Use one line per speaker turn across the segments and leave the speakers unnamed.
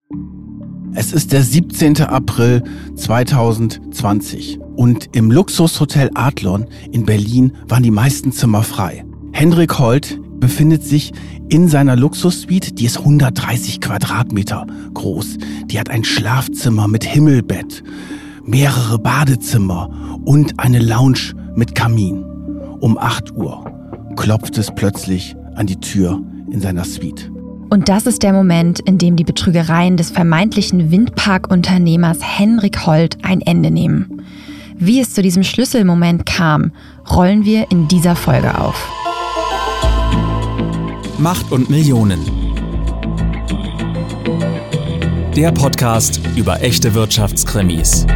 Es ist der 17. April 2020 und im Luxushotel Adlon in Berlin waren die meisten Zimmer frei. Hendrik Holt befindet sich in seiner Luxussuite, die ist 130 Quadratmeter groß. Die hat ein Schlafzimmer mit Himmelbett, mehrere Badezimmer und eine Lounge mit Kamin. Um 8 Uhr klopft es plötzlich an die Tür in seiner Suite.
Und das ist der Moment, in dem die Betrügereien des vermeintlichen Windparkunternehmers Hendrik Holt ein Ende nehmen. Wie es zu diesem Schlüsselmoment kam, rollen wir in dieser Folge auf.
Macht und Millionen. Der Podcast über echte Wirtschaftskrimis.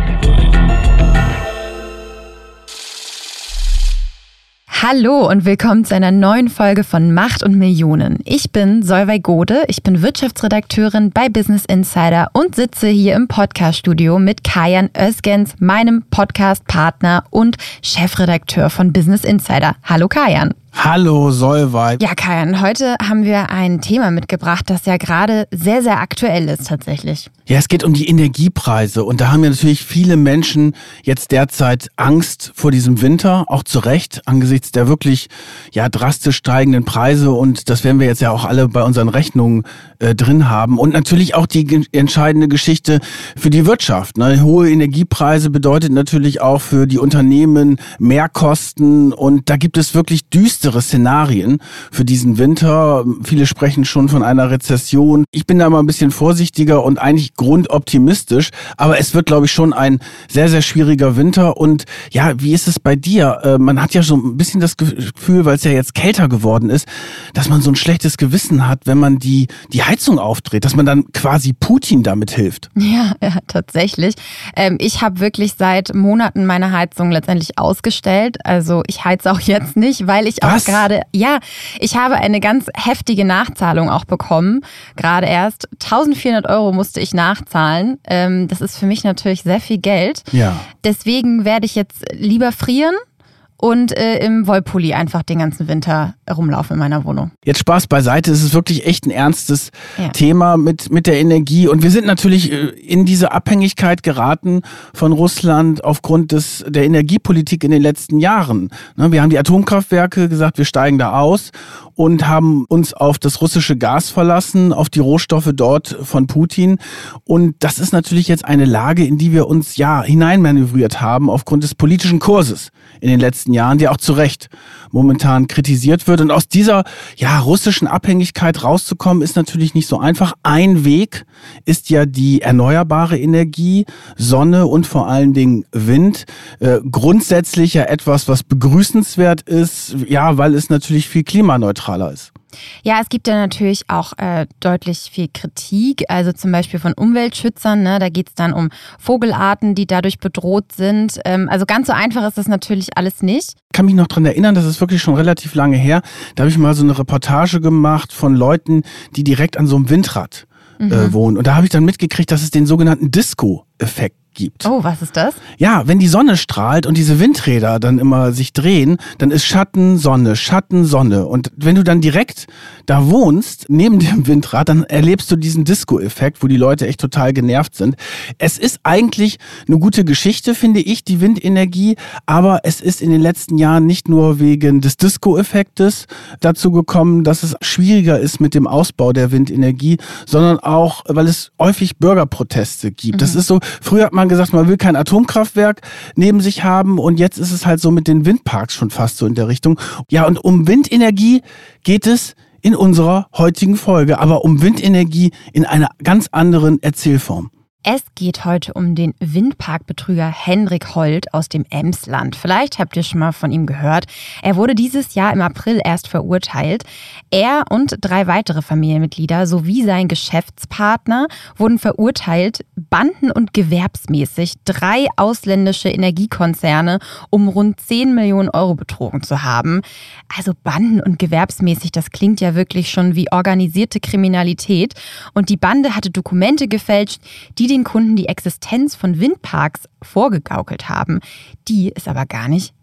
Hallo und willkommen zu einer neuen Folge von Macht und Millionen. Ich bin Solveig Gode, ich bin Wirtschaftsredakteurin bei Business Insider und sitze hier im Podcaststudio mit Kayan Özgens, meinem Podcastpartner und Chefredakteur von Business Insider. Hallo Kayan.
Hallo Solveig.
Ja, Kayan, heute haben wir ein Thema mitgebracht, das ja gerade sehr, sehr aktuell ist tatsächlich.
Ja, es geht um die Energiepreise und da haben ja natürlich viele Menschen jetzt derzeit Angst vor diesem Winter, auch zu Recht, angesichts der wirklich drastisch steigenden Preise und das werden wir jetzt ja auch alle bei unseren Rechnungen drin haben und natürlich auch die entscheidende Geschichte für die Wirtschaft. Ne? Hohe Energiepreise bedeutet natürlich auch für die Unternehmen Mehrkosten und da gibt es wirklich düstere Szenarien für diesen Winter. Viele sprechen schon von einer Rezession. Ich bin da mal ein bisschen vorsichtiger und eigentlich grundoptimistisch, aber es wird, glaube ich, schon ein sehr, sehr schwieriger Winter und ja, wie ist es bei dir? Man hat ja so ein bisschen das Gefühl, weil es ja jetzt kälter geworden ist, dass man so ein schlechtes Gewissen hat, wenn man die Heizung aufdreht, dass man dann quasi Putin damit hilft.
Ja, tatsächlich. Ich habe wirklich seit Monaten meine Heizung letztendlich ausgestellt. Also ich heize auch jetzt nicht, weil ich auch gerade, ich habe eine ganz heftige Nachzahlung auch bekommen. Gerade erst 1.400 € musste ich nachzahlen. Das ist für mich natürlich sehr viel Geld.
Ja.
Deswegen werde ich jetzt lieber frieren und im Wollpulli einfach den ganzen Winter rumlaufen in meiner Wohnung.
Jetzt Spaß beiseite, es ist wirklich echt ein ernstes Thema mit der Energie und wir sind natürlich in diese Abhängigkeit geraten von Russland aufgrund der Energiepolitik in den letzten Jahren. Wir haben die Atomkraftwerke gesagt, wir steigen da aus und haben uns auf das russische Gas verlassen, auf die Rohstoffe dort von Putin und das ist natürlich jetzt eine Lage, in die wir uns hineinmanövriert haben aufgrund des politischen Kurses in den letzten Jahren, der auch zu Recht momentan kritisiert wird. Und aus dieser russischen Abhängigkeit rauszukommen, ist natürlich nicht so einfach. Ein Weg ist ja die erneuerbare Energie, Sonne und vor allen Dingen Wind. Grundsätzlich ja etwas, was begrüßenswert ist, weil es natürlich viel klimaneutraler ist.
Ja, es gibt ja natürlich auch deutlich viel Kritik, also zum Beispiel von Umweltschützern, ne? Da geht es dann um Vogelarten, die dadurch bedroht sind. Also ganz so einfach ist das natürlich alles nicht.
Ich kann mich noch daran erinnern, das ist wirklich schon relativ lange her, da habe ich mal so eine Reportage gemacht von Leuten, die direkt an so einem Windrad wohnen. Und da habe ich dann mitgekriegt, dass es den sogenannten Disco-Effekt gibt.
Oh, was ist das?
Ja, wenn die Sonne strahlt und diese Windräder dann immer sich drehen, dann ist Schatten, Sonne, Schatten, Sonne. Und wenn du dann direkt da wohnst, neben dem Windrad, dann erlebst du diesen Disco-Effekt, wo die Leute echt total genervt sind. Es ist eigentlich eine gute Geschichte, finde ich, die Windenergie, aber es ist in den letzten Jahren nicht nur wegen des Disco-Effektes dazu gekommen, dass es schwieriger ist mit dem Ausbau der Windenergie, sondern auch, weil es häufig Bürgerproteste gibt. Das ist so, früher hat man gesagt, man will kein Atomkraftwerk neben sich haben und jetzt ist es halt so mit den Windparks schon fast so in der Richtung. Ja, und um Windenergie geht es in unserer heutigen Folge, aber um Windenergie in einer ganz anderen Erzählform.
Es geht heute um den Windparkbetrüger Hendrik Holt aus dem Emsland. Vielleicht habt ihr schon mal von ihm gehört. Er wurde dieses Jahr im April erst verurteilt. Er und 3 weitere Familienmitglieder sowie sein Geschäftspartner wurden verurteilt, banden- und gewerbsmäßig 3 ausländische Energiekonzerne um rund 10 Millionen € betrogen zu haben. Also banden- und gewerbsmäßig, das klingt ja wirklich schon wie organisierte Kriminalität. Und die Bande hatte Dokumente gefälscht, die den Kunden die Existenz von Windparks vorgegaukelt haben, die es aber gar nicht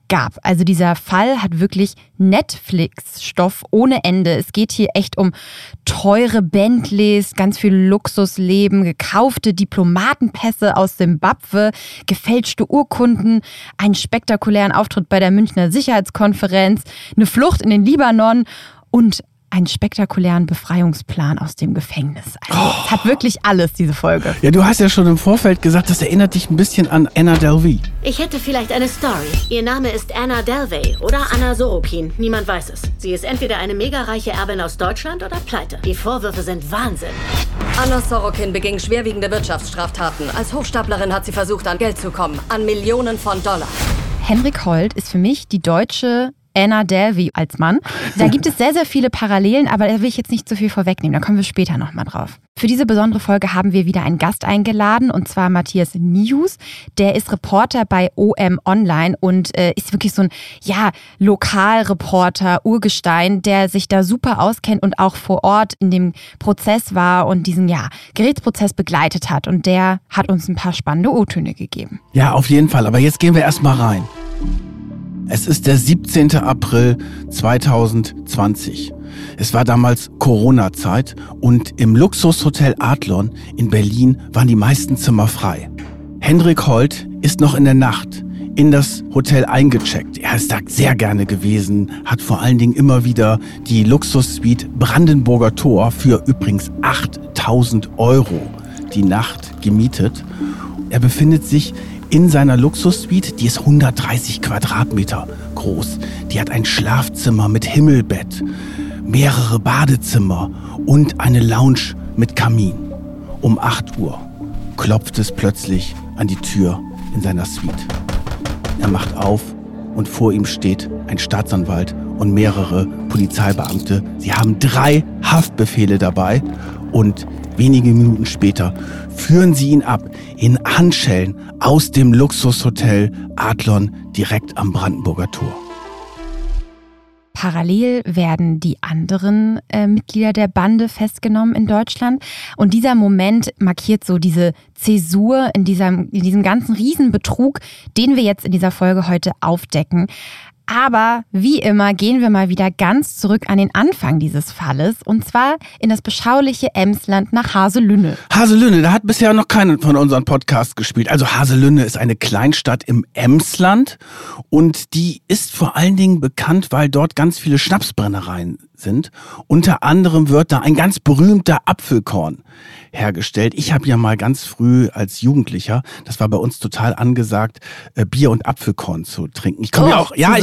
gab. Also dieser Fall hat wirklich Netflix-Stoff ohne Ende. Es geht hier echt um teure Bentleys, ganz viel Luxusleben, gekaufte Diplomatenpässe aus Simbabwe, gefälschte Urkunden, einen spektakulären Auftritt bei der Münchner Sicherheitskonferenz, eine Flucht in den Libanon und einen spektakulären Befreiungsplan aus dem Gefängnis. Also es hat wirklich alles, diese Folge.
Ja, du hast ja schon im Vorfeld gesagt, das erinnert dich ein bisschen an Anna Delvey.
Ich hätte vielleicht eine Story. Ihr Name ist Anna Delvey oder Anna Sorokin. Niemand weiß es. Sie ist entweder eine mega reiche Erbin aus Deutschland oder pleite. Die Vorwürfe sind Wahnsinn.
Anna Sorokin beging schwerwiegende Wirtschaftsstraftaten. Als Hochstaplerin hat sie versucht, an Geld zu kommen. An Millionen von Dollar.
Henrik Holt ist für mich die deutsche Anna Delvey als Mann. Da gibt es sehr, sehr viele Parallelen, aber da will ich jetzt nicht zu viel vorwegnehmen. Da kommen wir später nochmal drauf. Für diese besondere Folge haben wir wieder einen Gast eingeladen, und zwar Matthias Nijhuis. Der ist Reporter bei OM Online und ist wirklich so ein Lokalreporter, Urgestein, der sich da super auskennt und auch vor Ort in dem Prozess war und diesen Gerichtsprozess begleitet hat. Und der hat uns ein paar spannende O-Töne gegeben.
Ja, auf jeden Fall. Aber jetzt gehen wir erstmal rein. Es ist der 17. April 2020. Es war damals Corona-Zeit und im Luxushotel Adlon in Berlin waren die meisten Zimmer frei. Henrik Holt ist noch in der Nacht in das Hotel eingecheckt. Er ist da sehr gerne gewesen, hat vor allen Dingen immer wieder die Luxussuite Brandenburger Tor für übrigens 8.000 € die Nacht gemietet. Er befindet sich in seiner Luxussuite, die ist 130 Quadratmeter groß. Die hat ein Schlafzimmer mit Himmelbett, mehrere Badezimmer und eine Lounge mit Kamin. Um 8 Uhr klopft es plötzlich an die Tür in seiner Suite. Er macht auf und vor ihm steht ein Staatsanwalt und mehrere Polizeibeamte. Sie haben 3 Haftbefehle dabei und wenige Minuten später führen sie ihn ab in Handschellen aus dem Luxushotel Adlon direkt am Brandenburger Tor.
Parallel werden die anderen Mitglieder der Bande festgenommen in Deutschland. Und dieser Moment markiert so diese Zäsur in diesem ganzen Riesenbetrug, den wir jetzt in dieser Folge heute aufdecken. Aber wie immer gehen wir mal wieder ganz zurück an den Anfang dieses Falles, und zwar in das beschauliche Emsland nach Haselünne.
Haselünne, da hat bisher noch keiner von unseren Podcasts gespielt. Also Haselünne ist eine Kleinstadt im Emsland und die ist vor allen Dingen bekannt, weil dort ganz viele Schnapsbrennereien sind. Unter anderem wird da ein ganz berühmter Apfelkorn hergestellt. Ich habe ja mal ganz früh als Jugendlicher, das war bei uns total angesagt, Bier und Apfelkorn zu trinken. Ich komme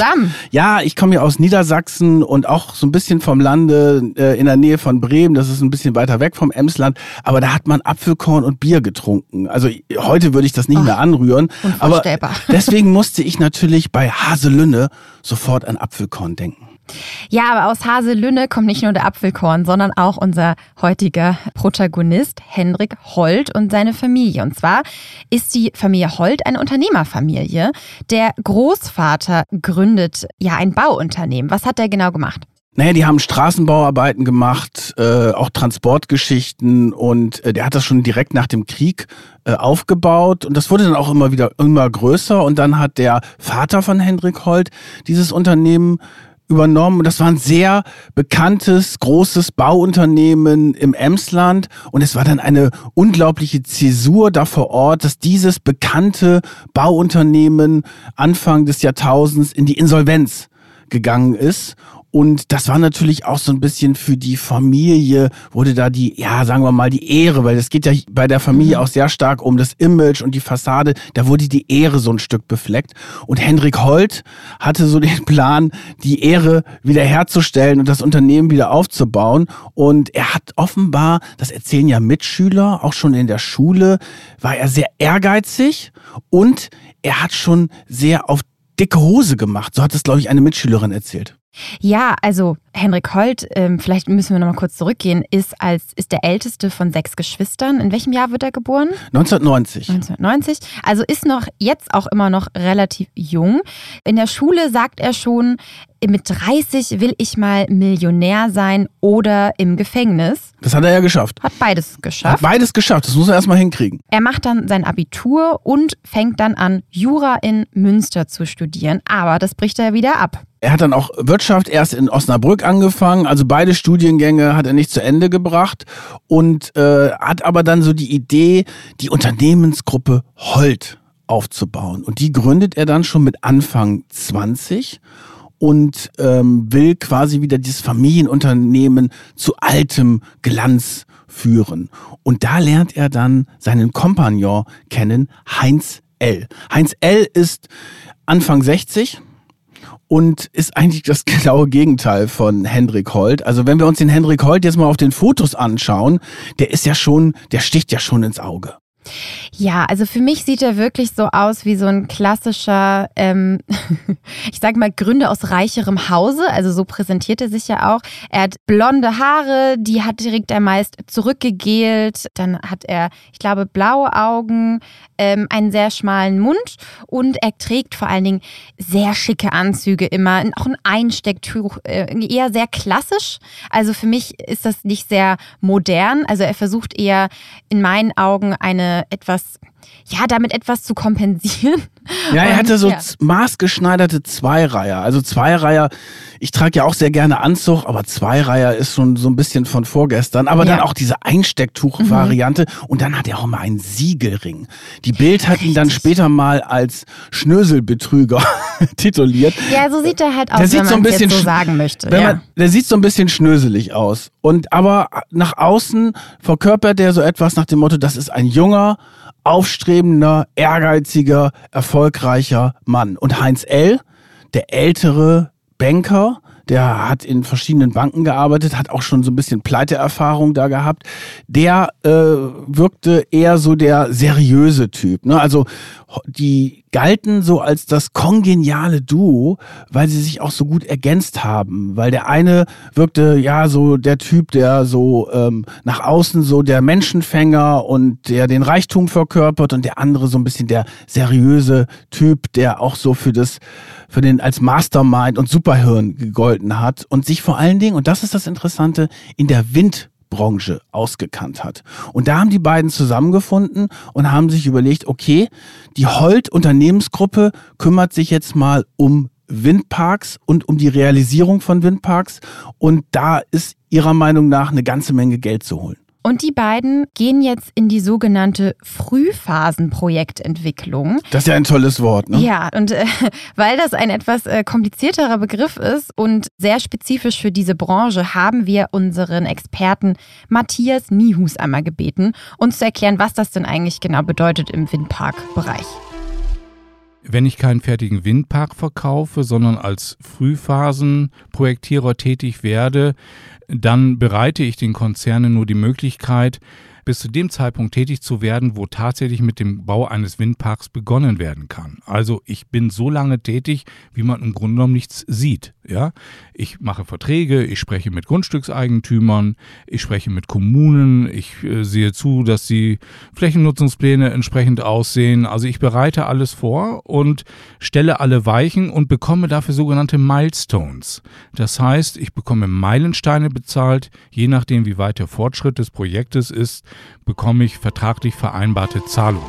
ich komme ja aus Niedersachsen und auch so ein bisschen vom Lande in der Nähe von Bremen. Das ist ein bisschen weiter weg vom Emsland, aber da hat man Apfelkorn und Bier getrunken. Also heute würde ich das nicht mehr anrühren, aber deswegen musste ich natürlich bei Haselünne sofort an Apfelkorn denken.
Ja, aber aus Haselünne kommt nicht nur der Apfelkorn, sondern auch unser heutiger Protagonist Henrik Holt und seine Familie. Und zwar ist die Familie Holt eine Unternehmerfamilie. Der Großvater gründet ein Bauunternehmen. Was hat der genau gemacht?
Naja, die haben Straßenbauarbeiten gemacht, auch Transportgeschichten, und der hat das schon direkt nach dem Krieg aufgebaut, und das wurde dann auch immer größer, und dann hat der Vater von Henrik Holt dieses Unternehmen übernommen. Und das war ein sehr bekanntes, großes Bauunternehmen im Emsland. Und es war dann eine unglaubliche Zäsur da vor Ort, dass dieses bekannte Bauunternehmen Anfang des Jahrtausends in die Insolvenz gegangen ist. Und das war natürlich auch so ein bisschen für die Familie, wurde da die Ehre, weil es geht ja bei der Familie auch sehr stark um das Image und die Fassade, da wurde die Ehre so ein Stück befleckt. Und Henrik Holt hatte so den Plan, die Ehre wiederherzustellen und das Unternehmen wieder aufzubauen. Und er hat offenbar, das erzählen ja Mitschüler, auch schon in der Schule, war er sehr ehrgeizig und er hat schon sehr auf dicke Hose gemacht. So hat es, glaube ich, eine Mitschülerin erzählt.
Ja, also Henrik Holt, vielleicht müssen wir noch mal kurz zurückgehen, ist der älteste von 6 Geschwistern. In welchem Jahr wird er geboren?
1990.
1990. Also ist jetzt auch immer noch relativ jung. In der Schule sagt er schon, mit 30 will ich mal Millionär sein oder im Gefängnis.
Das hat er ja geschafft.
Hat beides geschafft.
Das muss er erstmal hinkriegen.
Er macht dann sein Abitur und fängt dann an, Jura in Münster zu studieren. Aber das bricht er wieder ab.
Er hat dann auch Wirtschaft erst in Osnabrück angefangen, also beide Studiengänge hat er nicht zu Ende gebracht und hat aber dann so die Idee, die Unternehmensgruppe Holt aufzubauen. Und die gründet er dann schon mit Anfang 20 und will quasi wieder dieses Familienunternehmen zu altem Glanz führen. Und da lernt er dann seinen Kompagnon kennen, Heinz L. Heinz L. ist Anfang 60 und ist eigentlich das genaue Gegenteil von Hendrik Holt. Also wenn wir uns den Hendrik Holt jetzt mal auf den Fotos anschauen, der sticht ja schon ins Auge.
Ja, also für mich sieht er wirklich so aus wie so ein klassischer, ich sag mal, Gründer aus reicherem Hause. Also so präsentiert er sich ja auch. Er hat blonde Haare, die trägt er meist zurückgegelt. Dann hat er, ich glaube, blaue Augen, einen sehr schmalen Mund und er trägt vor allen Dingen sehr schicke Anzüge immer. Auch ein Einstecktuch, eher sehr klassisch. Also für mich ist das nicht sehr modern. Also er versucht eher in meinen Augen damit etwas zu kompensieren.
Ja, er hatte so maßgeschneiderte Zweireiher. Also Zweireiher, ich trage ja auch sehr gerne Anzug, aber Zweireiher ist schon so ein bisschen von vorgestern. Aber dann auch diese Einstecktuch-Variante. Und dann hat er auch mal einen Siegelring. Die Bild hat ihn dann später mal als Schnöselbetrüger tituliert.
Ja, so sieht er halt aus, wenn man es jetzt so sagen möchte.
Der sieht so ein bisschen schnöselig aus. Aber nach außen verkörpert er so etwas nach dem Motto, das ist ein junger, aufstrebender, ehrgeiziger, erfolgreicher Mann. Und Heinz L., der ältere Banker, der hat in verschiedenen Banken gearbeitet, hat auch schon so ein bisschen Pleiteerfahrung da gehabt. Der wirkte eher so der seriöse Typ. Ne? Also die galten so als das kongeniale Duo, weil sie sich auch so gut ergänzt haben. Weil der eine wirkte ja so der Typ, der so nach außen so der Menschenfänger und der den Reichtum verkörpert und der andere so ein bisschen der seriöse Typ, der auch so für den als Mastermind und Superhirn gegolten hat und sich vor allen Dingen, und das ist das Interessante, in der Windbranche ausgekannt hat. Und da haben die beiden zusammengefunden und haben sich überlegt, okay, die Holt-Unternehmensgruppe kümmert sich jetzt mal um Windparks und um die Realisierung von Windparks und da ist ihrer Meinung nach eine ganze Menge Geld zu holen.
Und die beiden gehen jetzt in die sogenannte Frühphasenprojektentwicklung.
Das ist ja ein tolles Wort, ne?
Ja, und weil das ein etwas komplizierterer Begriff ist und sehr spezifisch für diese Branche, haben wir unseren Experten Matthias Niehus einmal gebeten, uns zu erklären, was das denn eigentlich genau bedeutet im Windparkbereich.
Wenn ich keinen fertigen Windpark verkaufe, sondern als Frühphasenprojektierer tätig werde, dann bereite ich den Konzernen nur die Möglichkeit, bis zu dem Zeitpunkt tätig zu werden, wo tatsächlich mit dem Bau eines Windparks begonnen werden kann. Also ich bin so lange tätig, wie man im Grunde genommen nichts sieht. Ja? Ich mache Verträge, ich spreche mit Grundstückseigentümern, ich spreche mit Kommunen, ich sehe zu, dass die Flächennutzungspläne entsprechend aussehen. Also ich bereite alles vor und stelle alle Weichen und bekomme dafür sogenannte Milestones. Das heißt, ich bekomme Meilensteine bezahlt, je nachdem wie weit der Fortschritt des Projektes ist, bekomme ich vertraglich vereinbarte Zahlungen.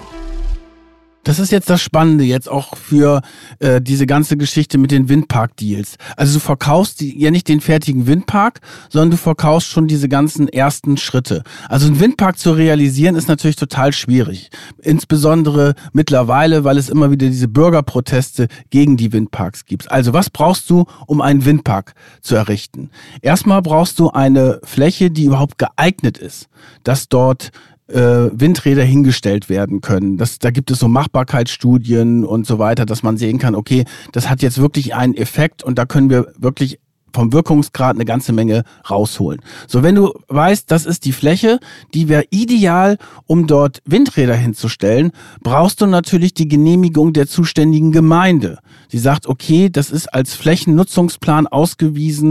Das ist jetzt das Spannende jetzt auch für diese ganze Geschichte mit den Windpark-Deals. Also du verkaufst ja nicht den fertigen Windpark, sondern du verkaufst schon diese ganzen ersten Schritte. Also einen Windpark zu realisieren ist natürlich total schwierig. Insbesondere mittlerweile, weil es immer wieder diese Bürgerproteste gegen die Windparks gibt. Also was brauchst du, um einen Windpark zu errichten? Erstmal brauchst du eine Fläche, die überhaupt geeignet ist, dass dort Windräder hingestellt werden können. Da gibt es so Machbarkeitsstudien und so weiter, dass man sehen kann, okay, das hat jetzt wirklich einen Effekt und da können wir wirklich vom Wirkungsgrad eine ganze Menge rausholen. So, wenn du weißt, das ist die Fläche, die wäre ideal, um dort Windräder hinzustellen, brauchst du natürlich die Genehmigung der zuständigen Gemeinde. Sie sagt, okay, das ist als Flächennutzungsplan ausgewiesen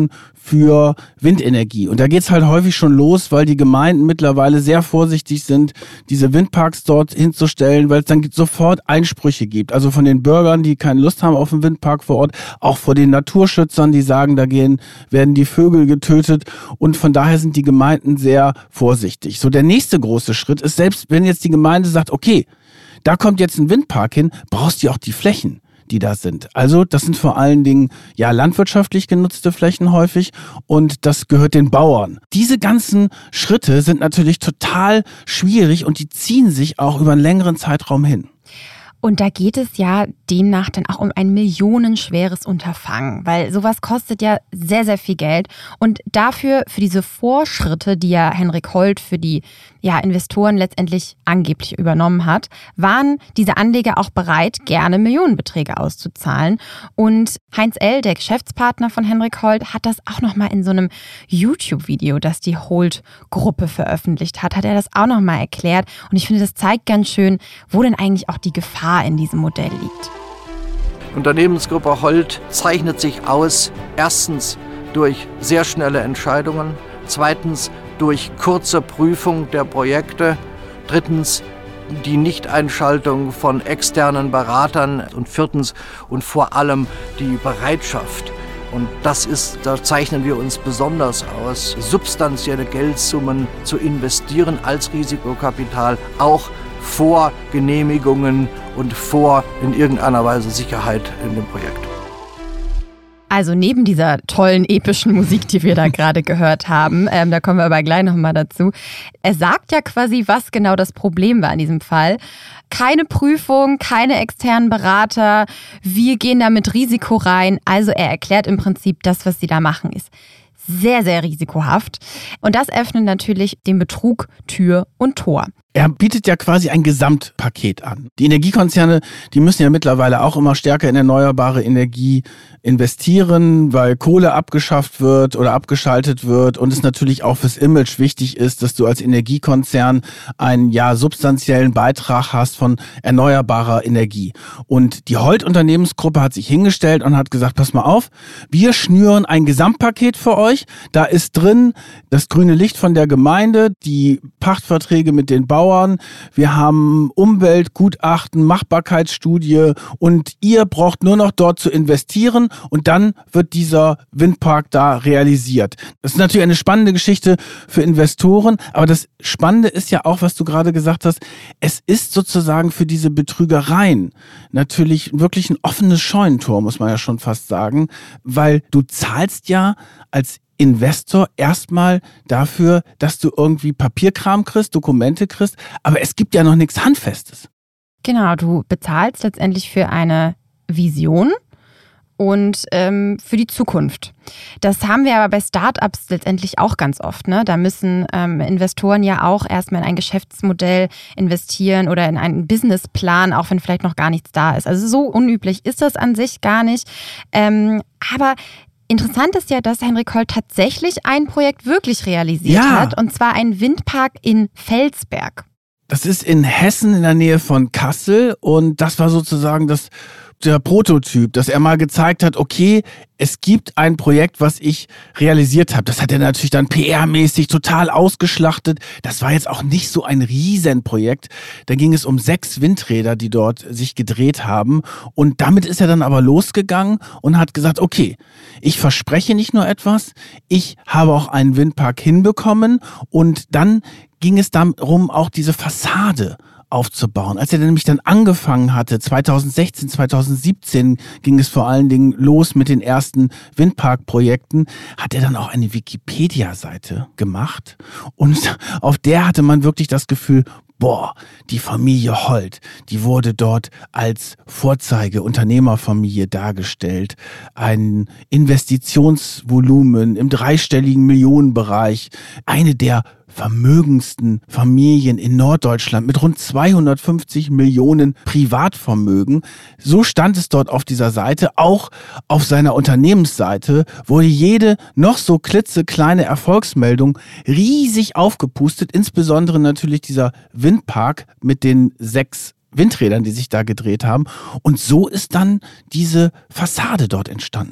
für Windenergie. Und da geht's halt häufig schon los, weil die Gemeinden mittlerweile sehr vorsichtig sind, diese Windparks dort hinzustellen, weil es dann sofort Einsprüche gibt. Also von den Bürgern, die keine Lust haben auf einen Windpark vor Ort, auch vor den Naturschützern, die sagen, werden die Vögel getötet. Und von daher sind die Gemeinden sehr vorsichtig. So, der nächste große Schritt ist, selbst wenn jetzt die Gemeinde sagt, okay, da kommt jetzt ein Windpark hin, brauchst du auch die Flächen, die da sind. Also das sind vor allen Dingen ja landwirtschaftlich genutzte Flächen häufig und das gehört den Bauern. Diese ganzen Schritte sind natürlich total schwierig und die ziehen sich auch über einen längeren Zeitraum hin.
Und da geht es ja demnach dann auch um ein millionenschweres Unterfangen, weil sowas kostet ja sehr, sehr viel Geld. Und dafür, für diese Vorschritte, die ja Henrik Holt für die Investoren letztendlich angeblich übernommen hat, waren diese Anleger auch bereit, gerne Millionenbeträge auszuzahlen. Und Heinz L., der Geschäftspartner von Henrik Holt, hat das auch nochmal in so einem YouTube-Video, das die Holt-Gruppe veröffentlicht hat er das auch nochmal erklärt. Und ich finde, das zeigt ganz schön, wo denn eigentlich auch die Gefahr in diesem Modell liegt.
Unternehmensgruppe Holt zeichnet sich aus, erstens durch sehr schnelle Entscheidungen, zweitens durch kurze Prüfung der Projekte, drittens die Nichteinschaltung von externen Beratern und viertens und vor allem die Bereitschaft. Und da zeichnen wir uns besonders aus, substanzielle Geldsummen zu investieren als Risikokapital, auch vor Genehmigungen und vor in irgendeiner Weise Sicherheit in dem Projekt.
Also neben dieser tollen, epischen Musik, die wir da gerade gehört haben, da kommen wir aber gleich nochmal dazu, er sagt ja quasi, was genau das Problem war in diesem Fall. Keine Prüfung, keine externen Berater, wir gehen da mit Risiko rein. Also er erklärt im Prinzip, das, was sie da machen, ist sehr, sehr risikohaft. Und das öffnet natürlich dem Betrug Tür und Tor.
Er bietet ja quasi ein Gesamtpaket an. Die Energiekonzerne, die müssen ja mittlerweile auch immer stärker in erneuerbare Energie investieren, weil Kohle abgeschafft wird oder abgeschaltet wird und es natürlich auch fürs Image wichtig ist, dass du als Energiekonzern einen substanziellen Beitrag hast von erneuerbarer Energie. Und die Holt-Unternehmensgruppe hat sich hingestellt und hat gesagt, pass mal auf, wir schnüren ein Gesamtpaket für euch. Da ist drin das grüne Licht von der Gemeinde, die Pachtverträge mit den Bauern, wir haben Umweltgutachten, Machbarkeitsstudie und ihr braucht nur noch dort zu investieren und dann wird dieser Windpark da realisiert. Das ist natürlich eine spannende Geschichte für Investoren, aber das Spannende ist ja auch, was du gerade gesagt hast, es ist sozusagen für diese Betrügereien natürlich wirklich ein offenes Scheunentor, muss man ja schon fast sagen, weil du zahlst ja als Investor erstmal dafür, dass du irgendwie Papierkram kriegst, Dokumente kriegst, aber es gibt ja noch nichts Handfestes.
Genau, du bezahlst letztendlich für eine Vision und für die Zukunft. Das haben wir aber bei Startups letztendlich auch ganz oft. Ne? Da müssen Investoren ja auch erstmal in ein Geschäftsmodell investieren oder in einen Businessplan, auch wenn vielleicht noch gar nichts da ist. Also so unüblich ist das an sich gar nicht. Aber interessant ist ja, dass Henrik Holt tatsächlich ein Projekt wirklich realisiert hat, und zwar einen Windpark in Felsberg.
Das ist in Hessen in der Nähe von Kassel und das war sozusagen der Prototyp, dass er mal gezeigt hat, okay, es gibt ein Projekt, was ich realisiert habe. Das hat er natürlich dann PR-mäßig total ausgeschlachtet. Das war jetzt auch nicht so ein Riesenprojekt. Da ging es um 6 Windräder, die dort sich gedreht haben. Und damit ist er dann aber losgegangen und hat gesagt, okay, ich verspreche nicht nur etwas, ich habe auch einen Windpark hinbekommen. Und dann ging es darum, auch diese Fassade aufzubauen. Als er nämlich dann angefangen hatte, 2016, 2017 ging es vor allen Dingen los mit den ersten Windparkprojekten, hat er dann auch eine Wikipedia-Seite gemacht und auf der hatte man wirklich das Gefühl, boah, die Familie Holt, die wurde dort als Vorzeige-Unternehmerfamilie dargestellt. Ein Investitionsvolumen im 3-stelligen Millionenbereich, eine der vermögendsten Familien in Norddeutschland mit rund 250 Millionen Privatvermögen. So stand es dort auf dieser Seite. Auch auf seiner Unternehmensseite wurde jede noch so klitzekleine Erfolgsmeldung riesig aufgepustet. Insbesondere natürlich dieser Windpark mit den 6 Windrädern, die sich da gedreht haben. Und so ist dann diese Fassade dort entstanden.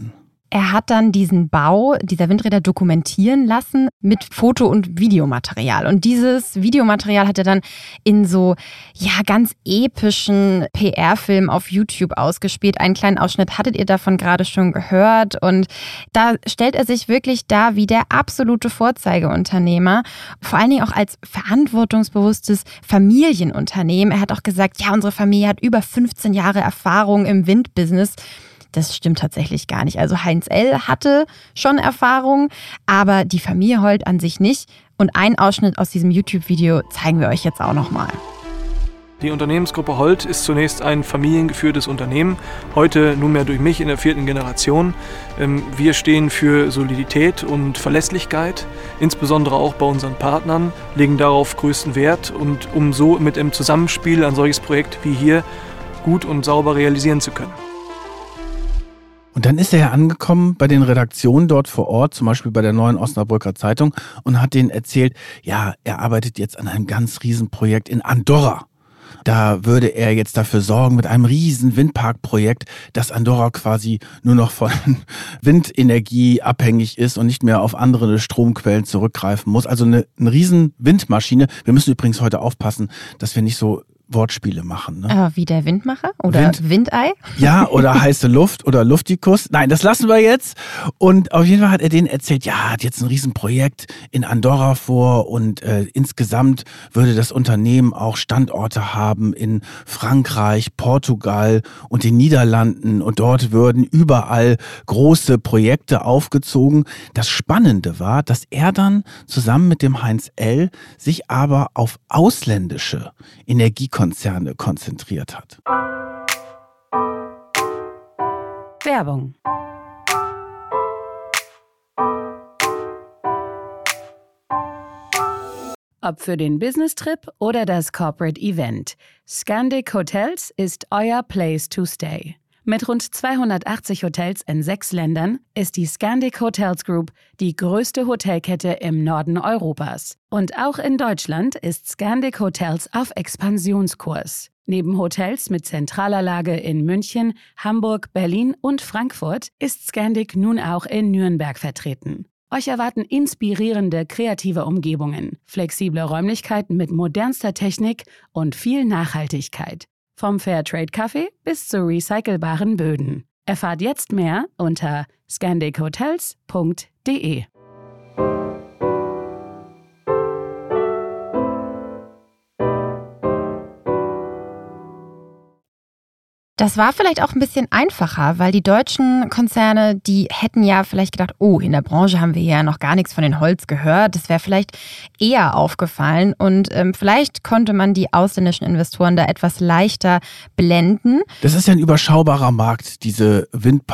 Er hat dann diesen Bau dieser Windräder dokumentieren lassen mit Foto- und Videomaterial. Und dieses Videomaterial hat er dann in so ganz epischen PR-Filmen auf YouTube ausgespielt. Einen kleinen Ausschnitt hattet ihr davon gerade schon gehört. Und da stellt er sich wirklich dar wie der absolute Vorzeigeunternehmer. Vor allen Dingen auch als verantwortungsbewusstes Familienunternehmen. Er hat auch gesagt, unsere Familie hat über 15 Jahre Erfahrung im Windbusiness. Das stimmt tatsächlich gar nicht. Also Heinz L. hatte schon Erfahrung, aber die Familie Holt an sich nicht. Und einen Ausschnitt aus diesem YouTube-Video zeigen wir euch jetzt auch nochmal.
Die Unternehmensgruppe Holt ist zunächst ein familiengeführtes Unternehmen, heute nunmehr durch mich in der 4. Generation. Wir stehen für Solidität und Verlässlichkeit, insbesondere auch bei unseren Partnern, legen darauf größten Wert und um so mit im Zusammenspiel ein solches Projekt wie hier gut und sauber realisieren zu können.
Und dann ist er ja angekommen bei den Redaktionen dort vor Ort, zum Beispiel bei der Neuen Osnabrücker Zeitung, und hat denen erzählt, er arbeitet jetzt an einem ganz riesen Projekt in Andorra. Da würde er jetzt dafür sorgen, mit einem riesen Windparkprojekt, dass Andorra quasi nur noch von Windenergie abhängig ist und nicht mehr auf andere Stromquellen zurückgreifen muss. Also eine riesen Windmaschine. Wir müssen übrigens heute aufpassen, dass wir nicht so Wortspiele machen. Ne?
Wie der Windmacher oder Windei?
Ja, oder heiße Luft oder Luftikus. Nein, das lassen wir jetzt. Und auf jeden Fall hat er denen erzählt, hat jetzt ein Riesenprojekt in Andorra vor und insgesamt würde das Unternehmen auch Standorte haben in Frankreich, Portugal und den Niederlanden und dort würden überall große Projekte aufgezogen. Das Spannende war, dass er dann zusammen mit dem Heinz L. sich aber auf ausländische Energiekonzerne konzentriert hat.
Werbung. Ob für den Business-Trip oder das Corporate Event, Scandic Hotels ist euer Place to stay. Mit rund 280 Hotels in 6 Ländern ist die Scandic Hotels Group die größte Hotelkette im Norden Europas. Und auch in Deutschland ist Scandic Hotels auf Expansionskurs. Neben Hotels mit zentraler Lage in München, Hamburg, Berlin und Frankfurt ist Scandic nun auch in Nürnberg vertreten. Euch erwarten inspirierende, kreative Umgebungen, flexible Räumlichkeiten mit modernster Technik und viel Nachhaltigkeit. Vom Fairtrade-Kaffee bis zu recycelbaren Böden. Erfahrt jetzt mehr unter scandichotels.de.
Das war vielleicht auch ein bisschen einfacher, weil die deutschen Konzerne, die hätten ja vielleicht gedacht, in der Branche haben wir ja noch gar nichts von den Holts gehört. Das wäre vielleicht eher aufgefallen und vielleicht konnte man die ausländischen Investoren da etwas leichter blenden.
Das ist ja ein überschaubarer Markt, diese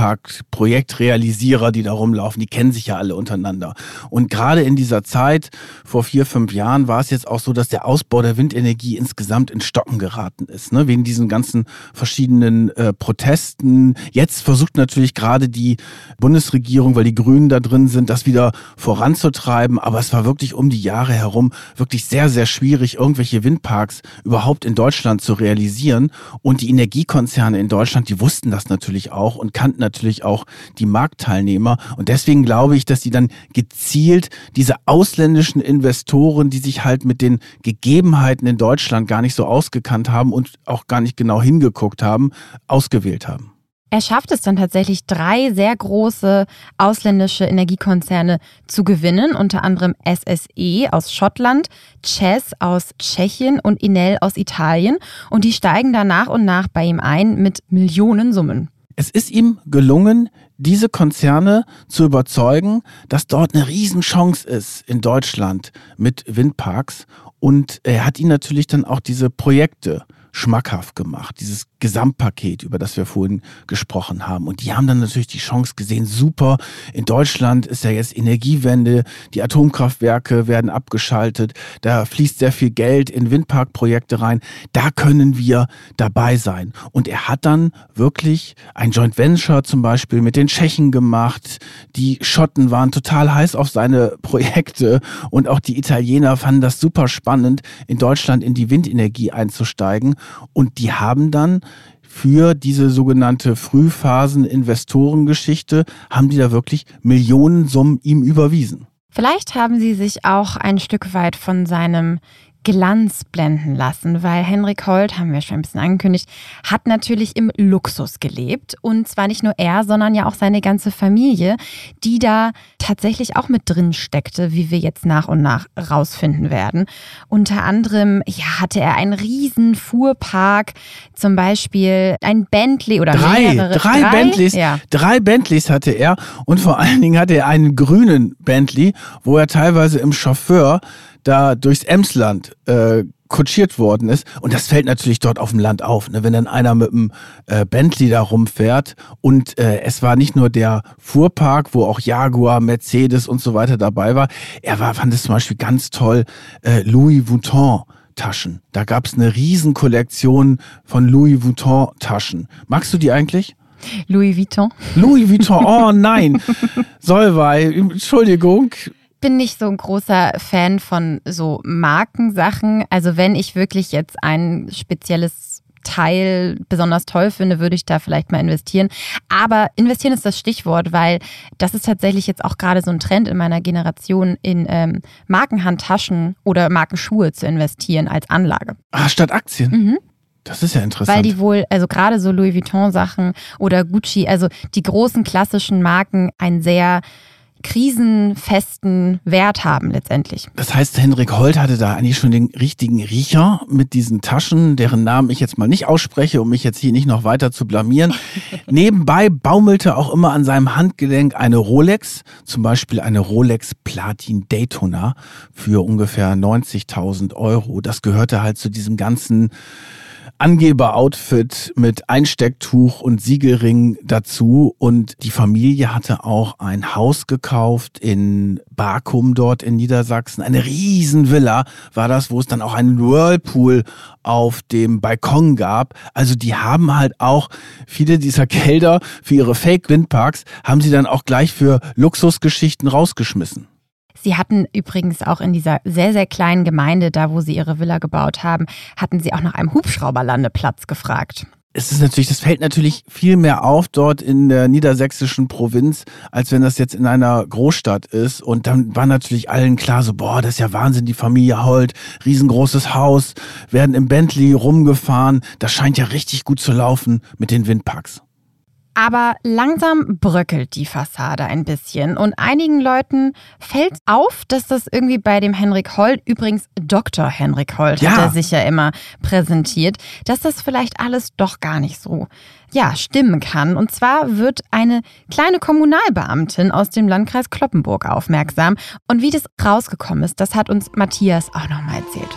Windpark-Projektrealisierer, die da rumlaufen, die kennen sich ja alle untereinander. Und gerade in dieser Zeit, vor 4-5 Jahren, war es jetzt auch so, dass der Ausbau der Windenergie insgesamt in Stocken geraten ist, ne? Wegen diesen ganzen verschiedenen Protesten. Jetzt versucht natürlich gerade die Bundesregierung, weil die Grünen da drin sind, das wieder voranzutreiben. Aber es war wirklich um die Jahre herum wirklich sehr, sehr schwierig, irgendwelche Windparks überhaupt in Deutschland zu realisieren. Und die Energiekonzerne in Deutschland, die wussten das natürlich auch und kannten natürlich auch die Marktteilnehmer. Und deswegen glaube ich, dass sie dann gezielt diese ausländischen Investoren, die sich halt mit den Gegebenheiten in Deutschland gar nicht so ausgekannt haben und auch gar nicht genau hingeguckt haben, ausgewählt haben.
Er schafft es dann tatsächlich, 3 sehr große ausländische Energiekonzerne zu gewinnen, unter anderem SSE aus Schottland, ČEZ aus Tschechien und Enel aus Italien. Und die steigen da nach und nach bei ihm ein mit Millionensummen.
Es ist ihm gelungen, diese Konzerne zu überzeugen, dass dort eine Riesenchance ist in Deutschland mit Windparks. Und er hat ihnen natürlich dann auch diese Projekte schmackhaft gemacht, dieses Gesamtpaket, über das wir vorhin gesprochen haben. Und die haben dann natürlich die Chance gesehen, super, in Deutschland ist ja jetzt Energiewende, die Atomkraftwerke werden abgeschaltet, da fließt sehr viel Geld in Windparkprojekte rein, da können wir dabei sein. Und er hat dann wirklich ein Joint Venture zum Beispiel mit den Tschechen gemacht, die Schotten waren total heiß auf seine Projekte und auch die Italiener fanden das super spannend, in Deutschland in die Windenergie einzusteigen. Und die haben dann für diese sogenannte Frühphasen-Investorengeschichte haben die da wirklich Millionensummen ihm überwiesen.
Vielleicht haben sie sich auch ein Stück weit von seinem Glanz blenden lassen, weil Henrik Holt, haben wir schon ein bisschen angekündigt, hat natürlich im Luxus gelebt. Und zwar nicht nur er, sondern ja auch seine ganze Familie, die da tatsächlich auch mit drin steckte, wie wir jetzt nach und nach rausfinden werden. Unter anderem hatte er einen riesen Fuhrpark, zum Beispiel ein Bentley oder mehrere.
Drei Bentleys. Ja. 3 Bentleys hatte er und vor allen Dingen hatte er einen grünen Bentley, wo er teilweise im Chauffeur da durchs Emsland kutschiert worden ist. Und das fällt natürlich dort auf dem Land auf, ne? Wenn dann einer mit einem Bentley da rumfährt. Und es war nicht nur der Fuhrpark, wo auch Jaguar, Mercedes und so weiter dabei war. Fand es zum Beispiel ganz toll, Louis Vuitton Taschen. Da gab es eine Riesenkollektion von Louis Vuitton Taschen. Magst du die eigentlich?
Louis Vuitton?
Louis Vuitton, oh nein. Solveig, Entschuldigung.
Bin nicht so ein großer Fan von so Markensachen. Also wenn ich wirklich jetzt ein spezielles Teil besonders toll finde, würde ich da vielleicht mal investieren. Aber investieren ist das Stichwort, weil das ist tatsächlich jetzt auch gerade so ein Trend in meiner Generation, in Markenhandtaschen oder Markenschuhe zu investieren als Anlage.
Statt Aktien?
Mhm.
Das ist ja interessant.
Weil die wohl, also gerade so Louis Vuitton-Sachen oder Gucci, also die großen klassischen Marken, einen sehr krisenfesten Wert haben letztendlich.
Das heißt, Henrik Holt hatte da eigentlich schon den richtigen Riecher mit diesen Taschen, deren Namen ich jetzt mal nicht ausspreche, um mich jetzt hier nicht noch weiter zu blamieren. Nebenbei baumelte auch immer an seinem Handgelenk eine Rolex, zum Beispiel eine Rolex Platin Daytona für ungefähr 90.000 €. Das gehörte halt zu diesem ganzen Angeber-Outfit mit Einstecktuch und Siegelring dazu. Und die Familie hatte auch ein Haus gekauft in Bakum dort in Niedersachsen. Eine Riesenvilla war das, wo es dann auch einen Whirlpool auf dem Balkon gab. Also die haben halt auch viele dieser Gelder für ihre Fake-Windparks, haben sie dann auch gleich für Luxusgeschichten rausgeschmissen.
Sie hatten übrigens auch in dieser sehr, sehr kleinen Gemeinde, da wo sie ihre Villa gebaut haben, hatten sie auch nach einem Hubschrauberlandeplatz gefragt.
Das fällt natürlich viel mehr auf dort in der niedersächsischen Provinz, als wenn das jetzt in einer Großstadt ist. Und dann war natürlich allen klar so, das ist ja Wahnsinn, die Familie Holt, riesengroßes Haus, werden im Bentley rumgefahren. Das scheint ja richtig gut zu laufen mit den Windparks.
Aber langsam bröckelt die Fassade ein bisschen und einigen Leuten fällt auf, dass das irgendwie bei dem Henrik Holt, übrigens Dr. Henrik Holt hat er sich ja immer präsentiert, dass das vielleicht alles doch gar nicht so stimmen kann. Und zwar wird eine kleine Kommunalbeamtin aus dem Landkreis Cloppenburg aufmerksam. Und wie das rausgekommen ist, das hat uns Matthias auch nochmal erzählt.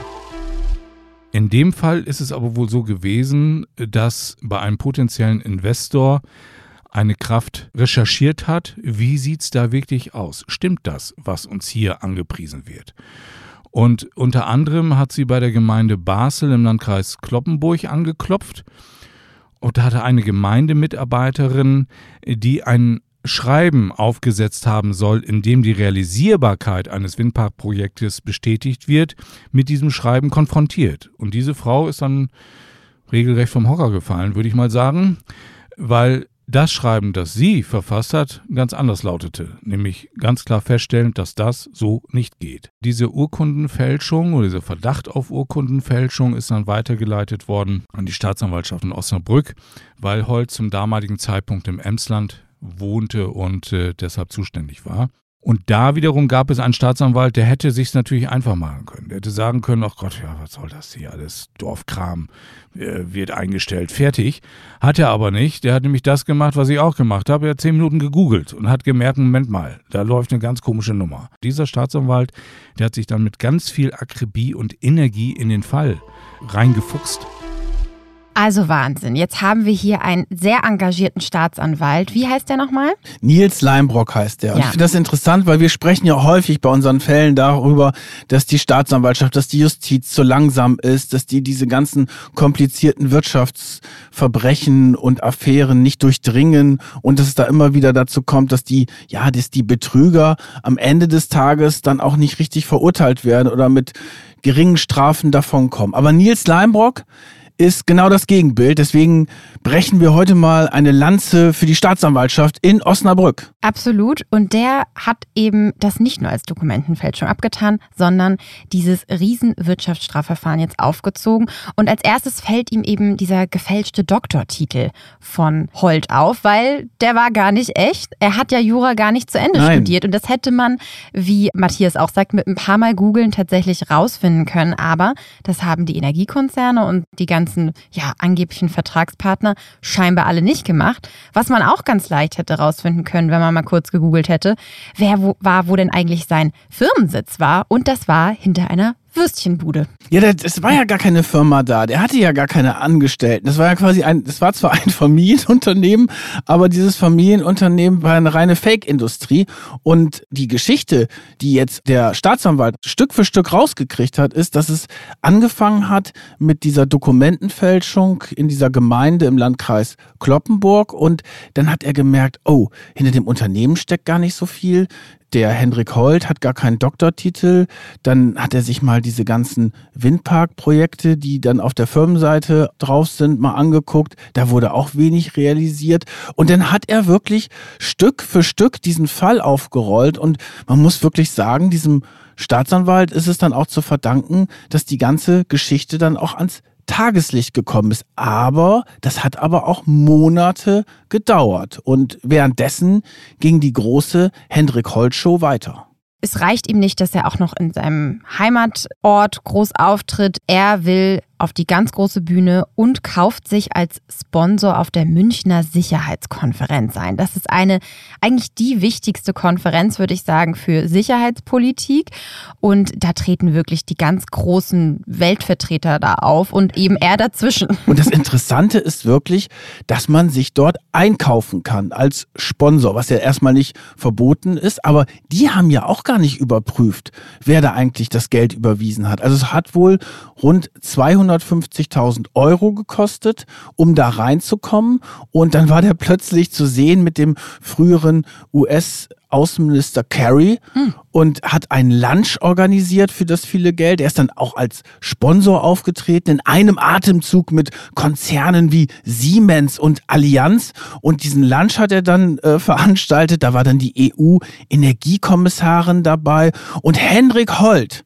In dem Fall ist es aber wohl so gewesen, dass bei einem potenziellen Investor eine Kraft recherchiert hat, wie sieht es da wirklich aus? Stimmt das, was uns hier angepriesen wird? Und unter anderem hat sie bei der Gemeinde Basel im Landkreis Cloppenburg angeklopft und da hatte eine Gemeindemitarbeiterin, die ein Schreiben aufgesetzt haben soll, in dem die Realisierbarkeit eines Windparkprojektes bestätigt wird, mit diesem Schreiben konfrontiert. Und diese Frau ist dann regelrecht vom Hocker gefallen, würde ich mal sagen, weil das Schreiben, das sie verfasst hat, ganz anders lautete, nämlich ganz klar feststellend, dass das so nicht geht. Diese Urkundenfälschung oder dieser Verdacht auf Urkundenfälschung ist dann weitergeleitet worden an die Staatsanwaltschaft in Osnabrück, weil Holt zum damaligen Zeitpunkt im Emsland wohnte und deshalb zuständig war. Und da wiederum gab es einen Staatsanwalt, der hätte sich's natürlich einfach machen können. Der hätte sagen können, ach Gott, was soll das hier alles, Dorfkram, wird eingestellt, fertig. Hat er aber nicht. Der hat nämlich das gemacht, was ich auch gemacht habe. Er hat 10 Minuten gegoogelt und hat gemerkt, Moment mal, da läuft eine ganz komische Nummer. Dieser Staatsanwalt, der hat sich dann mit ganz viel Akribie und Energie in den Fall reingefuchst.
Also Wahnsinn. Jetzt haben wir hier einen sehr engagierten Staatsanwalt. Wie heißt der nochmal?
Nils Leimbrock heißt der. Und ich finde das interessant, weil wir sprechen ja häufig bei unseren Fällen darüber, dass die Staatsanwaltschaft, dass die Justiz zu langsam ist, dass die diese ganzen komplizierten Wirtschaftsverbrechen und Affären nicht durchdringen und dass es da immer wieder dazu kommt, dass die Betrüger am Ende des Tages dann auch nicht richtig verurteilt werden oder mit geringen Strafen davonkommen. Aber Nils Leimbrock ist genau das Gegenbild. Deswegen brechen wir heute mal eine Lanze für die Staatsanwaltschaft in Osnabrück.
Absolut. Und der hat eben das nicht nur als Dokumentenfälschung abgetan, sondern dieses riesen Wirtschaftsstrafverfahren jetzt aufgezogen. Und als erstes fällt ihm eben dieser gefälschte Doktortitel von Holt auf, weil der war gar nicht echt. Er hat ja Jura gar nicht zu Ende studiert. Und das hätte man, wie Matthias auch sagt, mit ein paar Mal googeln tatsächlich rausfinden können. Aber das haben die Energiekonzerne und die ganzen angeblichen Vertragspartner scheinbar alle nicht gemacht. Was man auch ganz leicht hätte rausfinden können, wenn man mal kurz gegoogelt hätte, wo denn eigentlich sein Firmensitz war. Und das war hinter einer Würstchenbude.
Ja, es war ja gar keine Firma da. Der hatte ja gar keine Angestellten. Das war ja quasi es war zwar ein Familienunternehmen, aber dieses Familienunternehmen war eine reine Fake-Industrie. Und die Geschichte, die jetzt der Staatsanwalt Stück für Stück rausgekriegt hat, ist, dass es angefangen hat mit dieser Dokumentenfälschung in dieser Gemeinde im Landkreis Cloppenburg. Und dann hat er gemerkt, hinter dem Unternehmen steckt gar nicht so viel. Der Hendrik Holt hat gar keinen Doktortitel. Dann hat er sich mal diese ganzen Windparkprojekte, die dann auf der Firmenseite drauf sind, mal angeguckt. Da wurde auch wenig realisiert. Und dann hat er wirklich Stück für Stück diesen Fall aufgerollt. Und man muss wirklich sagen, diesem Staatsanwalt ist es dann auch zu verdanken, dass die ganze Geschichte dann auch ans Tageslicht gekommen ist. Aber das hat aber auch Monate gedauert. Und währenddessen ging die große Hendrik Holt Show weiter.
Es reicht ihm nicht, dass er auch noch in seinem Heimatort groß auftritt. Er will auf die ganz große Bühne und kauft sich als Sponsor auf der Münchner Sicherheitskonferenz ein. Das ist eigentlich die wichtigste Konferenz, würde ich sagen, für Sicherheitspolitik. Und da treten wirklich die ganz großen Weltvertreter da auf und eben er dazwischen.
Und das Interessante ist wirklich, dass man sich dort einkaufen kann als Sponsor, was ja erstmal nicht verboten ist. Aber die haben ja auch gar nicht überprüft, wer da eigentlich das Geld überwiesen hat. Also es hat wohl rund 250.000 Euro gekostet, um da reinzukommen. Und dann war der plötzlich zu sehen mit dem früheren US-Außenminister Kerry und hat einen Lunch organisiert für das viele Geld. Er ist dann auch als Sponsor aufgetreten, in einem Atemzug mit Konzernen wie Siemens und Allianz. Und diesen Lunch hat er dann veranstaltet. Da war dann die EU-Energiekommissarin dabei. Und Hendrik Holt,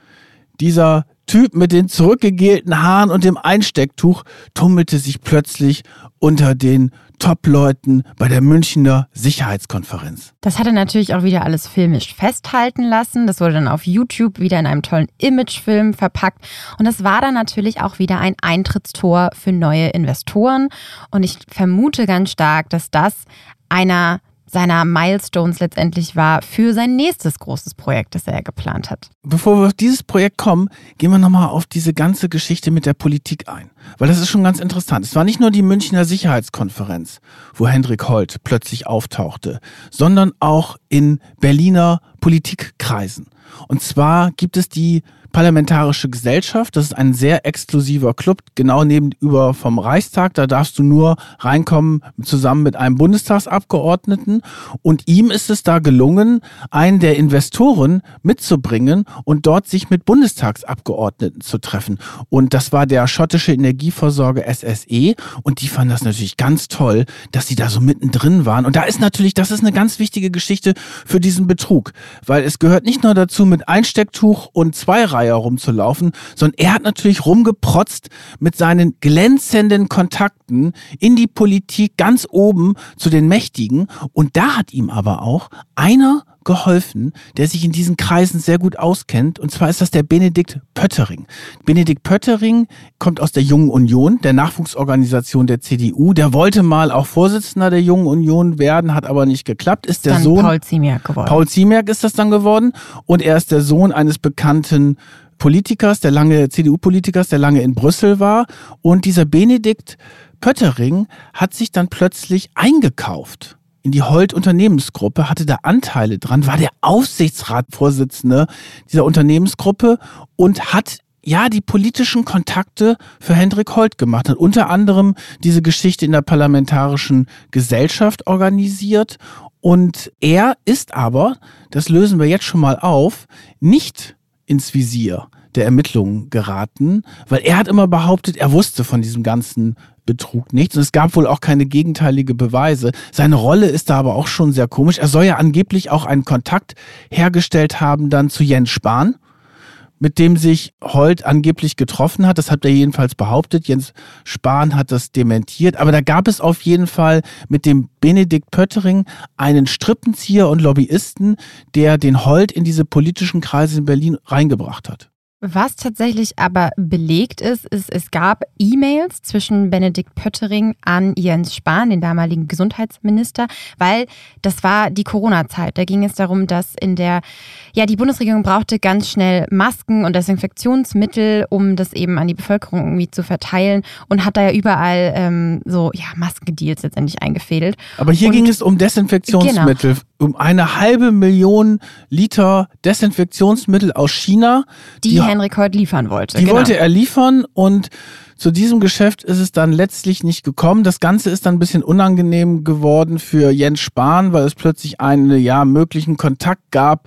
dieser Typ mit den zurückgegelten Haaren und dem Einstecktuch, tummelte sich plötzlich unter den Top-Leuten bei der Münchner Sicherheitskonferenz.
Das hat er natürlich auch wieder alles filmisch festhalten lassen. Das wurde dann auf YouTube wieder in einem tollen Imagefilm verpackt. Und das war dann natürlich auch wieder ein Eintrittstor für neue Investoren. Und ich vermute ganz stark, dass das einer seiner Milestones letztendlich war für sein nächstes großes Projekt, das er geplant hat.
Bevor wir auf dieses Projekt kommen, gehen wir nochmal auf diese ganze Geschichte mit der Politik ein. Weil das ist schon ganz interessant. Es war nicht nur die Münchner Sicherheitskonferenz, wo Hendrik Holt plötzlich auftauchte, sondern auch in Berliner Politikkreisen. Und zwar gibt es die Parlamentarische Gesellschaft, das ist ein sehr exklusiver Club, genau nebenüber vom Reichstag. Da darfst du nur reinkommen zusammen mit einem Bundestagsabgeordneten. Und ihm ist es da gelungen, einen der Investoren mitzubringen und dort sich mit Bundestagsabgeordneten zu treffen. Und das war der schottische Energieversorger SSE. Und die fanden das natürlich ganz toll, dass sie da so mittendrin waren. Und da ist natürlich, das ist eine ganz wichtige Geschichte für diesen Betrug. Weil es gehört nicht nur dazu, mit Einstecktuch und Zweireihe rumzulaufen, sondern er hat natürlich rumgeprotzt mit seinen glänzenden Kontakten in die Politik ganz oben zu den Mächtigen. Und da hat ihm aber auch einer geholfen, der sich in diesen Kreisen sehr gut auskennt. Und zwar ist das der Benedikt Pöttering. Benedikt Pöttering kommt aus der Jungen Union, der Nachwuchsorganisation der CDU. Der wollte mal auch Vorsitzender der Jungen Union werden, hat aber nicht geklappt. Ist der Sohn
Paul Ziemiak geworden.
Paul Ziemiak ist das dann geworden. Und er ist der Sohn eines bekannten Politikers, CDU-Politikers, der lange in Brüssel war. Und dieser Benedikt Pöttering hat sich dann plötzlich eingekauft in die Holt-Unternehmensgruppe, hatte da Anteile dran, war der Aufsichtsratsvorsitzende dieser Unternehmensgruppe und hat die politischen Kontakte für Hendrik Holt gemacht, hat unter anderem diese Geschichte in der Parlamentarischen Gesellschaft organisiert. Und er ist aber, das lösen wir jetzt schon mal auf, nicht ins Visier der Ermittlungen geraten, weil er hat immer behauptet, er wusste von diesem ganzen Betrug nichts und es gab wohl auch keine gegenteilige Beweise. Seine Rolle ist da aber auch schon sehr komisch. Er soll ja angeblich auch einen Kontakt hergestellt haben dann zu Jens Spahn, mit dem sich Holt angeblich getroffen hat. Das hat er jedenfalls behauptet. Jens Spahn hat das dementiert. Aber da gab es auf jeden Fall mit dem Benedikt Pöttering einen Strippenzieher und Lobbyisten, der den Holt in diese politischen Kreise in Berlin reingebracht hat.
Was tatsächlich aber belegt ist, es gab E-Mails zwischen Benedikt Pöttering an Jens Spahn, den damaligen Gesundheitsminister, weil das war die Corona-Zeit. Da ging es darum, dass die Bundesregierung brauchte ganz schnell Masken und Desinfektionsmittel, um das eben an die Bevölkerung irgendwie zu verteilen und hat da ja überall Maskendeals letztendlich eingefädelt.
Aber hier ging es um Desinfektionsmittel, um 500.000 Liter Desinfektionsmittel aus China,
die Henrik Holt liefern wollte.
Die wollte er liefern und zu diesem Geschäft ist es dann letztlich nicht gekommen. Das Ganze ist dann ein bisschen unangenehm geworden für Jens Spahn, weil es plötzlich einen möglichen Kontakt gab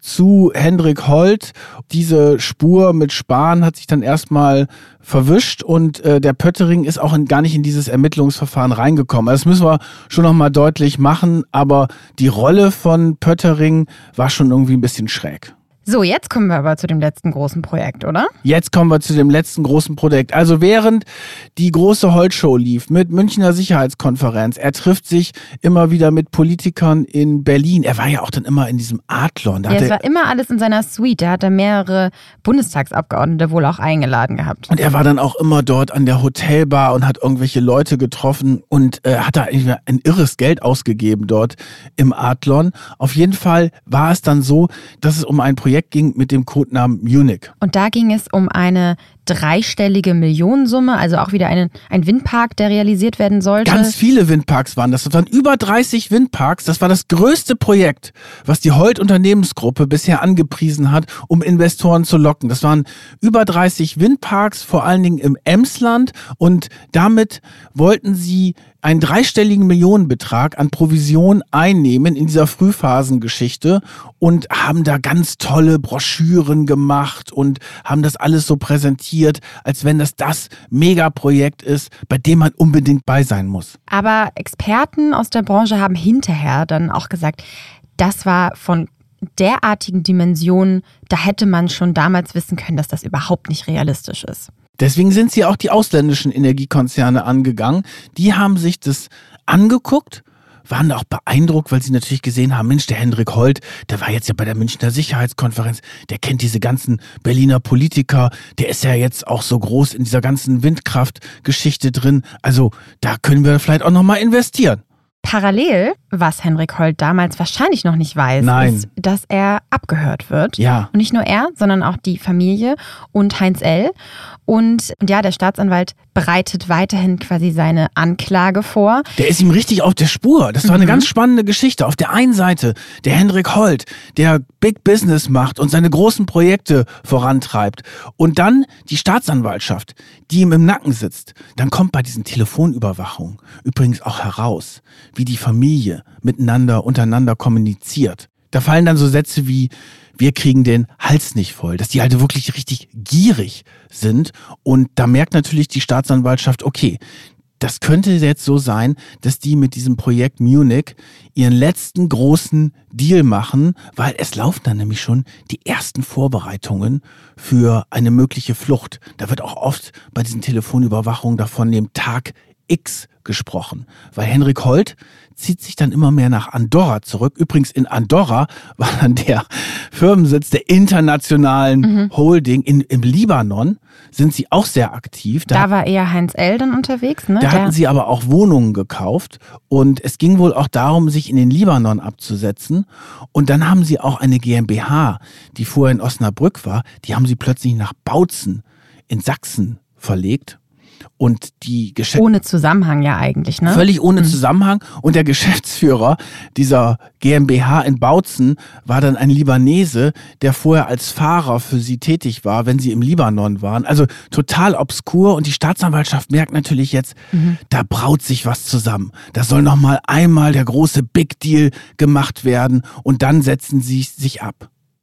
zu Henrik Holt. Diese Spur mit Spahn hat sich dann erstmal verwischt und der Pöttering ist auch gar nicht in dieses Ermittlungsverfahren reingekommen. Also das müssen wir schon nochmal deutlich machen, aber die Rolle von Pöttering war schon irgendwie ein bisschen schräg.
So, jetzt kommen wir aber zu dem letzten großen Projekt, oder?
Jetzt kommen wir zu dem letzten großen Projekt. Also während die große Holt-Show lief mit Münchner Sicherheitskonferenz, er trifft sich immer wieder mit Politikern in Berlin. Er war ja auch dann immer in diesem Adlon.
Es war immer alles in seiner Suite. Er hat da mehrere Bundestagsabgeordnete wohl auch eingeladen gehabt.
Und er war dann auch immer dort an der Hotelbar und hat irgendwelche Leute getroffen und hat da eigentlich ein irres Geld ausgegeben dort im Adlon. Auf jeden Fall war es dann so, dass es um ein Projekt ging mit dem Codenamen Munich.
Und da ging es um eine dreistellige Millionensumme, also auch wieder ein Windpark, der realisiert werden sollte.
Ganz viele Windparks waren das. Das waren über 30 Windparks. Das war das größte Projekt, was die Holt-Unternehmensgruppe bisher angepriesen hat, um Investoren zu locken. Das waren über 30 Windparks, vor allen Dingen im Emsland. Und damit wollten sie einen dreistelligen Millionenbetrag an Provision einnehmen in dieser Frühphasengeschichte und haben da ganz tolle Broschüren gemacht und haben das alles so präsentiert, als wenn das Megaprojekt ist, bei dem man unbedingt bei sein muss.
Aber Experten aus der Branche haben hinterher dann auch gesagt, das war von derartigen Dimensionen, da hätte man schon damals wissen können, dass das überhaupt nicht realistisch ist.
Deswegen sind sie auch die ausländischen Energiekonzerne angegangen. Die haben sich das angeguckt, waren auch beeindruckt, weil sie natürlich gesehen haben, Mensch, der Henrik Holt, der war jetzt ja bei der Münchner Sicherheitskonferenz, der kennt diese ganzen Berliner Politiker, der ist ja jetzt auch so groß in dieser ganzen Windkraftgeschichte drin. Also da können wir vielleicht auch nochmal investieren.
Parallel, was Henrik Holt damals wahrscheinlich noch nicht weiß, ist, dass er abgehört wird.
Ja.
Und nicht nur er, sondern auch die Familie und Heinz L. Und ja, der Staatsanwalt bereitet weiterhin quasi seine Anklage vor.
Der ist ihm richtig auf der Spur. Das war eine ganz spannende Geschichte. Auf der einen Seite der Henrik Holt, der Big Business macht und seine großen Projekte vorantreibt. Und dann die Staatsanwaltschaft, die ihm im Nacken sitzt. Dann kommt bei diesen Telefonüberwachungen übrigens auch heraus, wie die Familie untereinander kommuniziert. Da fallen dann so Sätze wie, wir kriegen den Hals nicht voll, dass die halt wirklich richtig gierig sind. Und da merkt natürlich die Staatsanwaltschaft, okay, das könnte jetzt so sein, dass die mit diesem Projekt Munich ihren letzten großen Deal machen, weil es laufen dann nämlich schon die ersten Vorbereitungen für eine mögliche Flucht. Da wird auch oft bei diesen Telefonüberwachungen davon dem Tag X gesprochen, weil Henrik Holt zieht sich dann immer mehr nach Andorra zurück. Übrigens in Andorra war dann der Firmensitz der internationalen Holding. Im Libanon sind sie auch sehr aktiv.
Da war eher Heinz L. dann unterwegs, ne?
Da hatten sie aber auch Wohnungen gekauft und es ging wohl auch darum, sich in den Libanon abzusetzen. Und dann haben sie auch eine GmbH, die vorher in Osnabrück war, die haben sie plötzlich nach Bautzen in Sachsen verlegt. Und die
ohne Zusammenhang ja eigentlich, ne?
Völlig ohne Zusammenhang. Und der Geschäftsführer dieser GmbH in Bautzen war dann ein Libanese, der vorher als Fahrer für sie tätig war, wenn sie im Libanon waren. Also total obskur. Und die Staatsanwaltschaft merkt natürlich jetzt, da braut sich was zusammen. Da soll noch mal einmal der große Big Deal gemacht werden und dann setzen sie sich ab.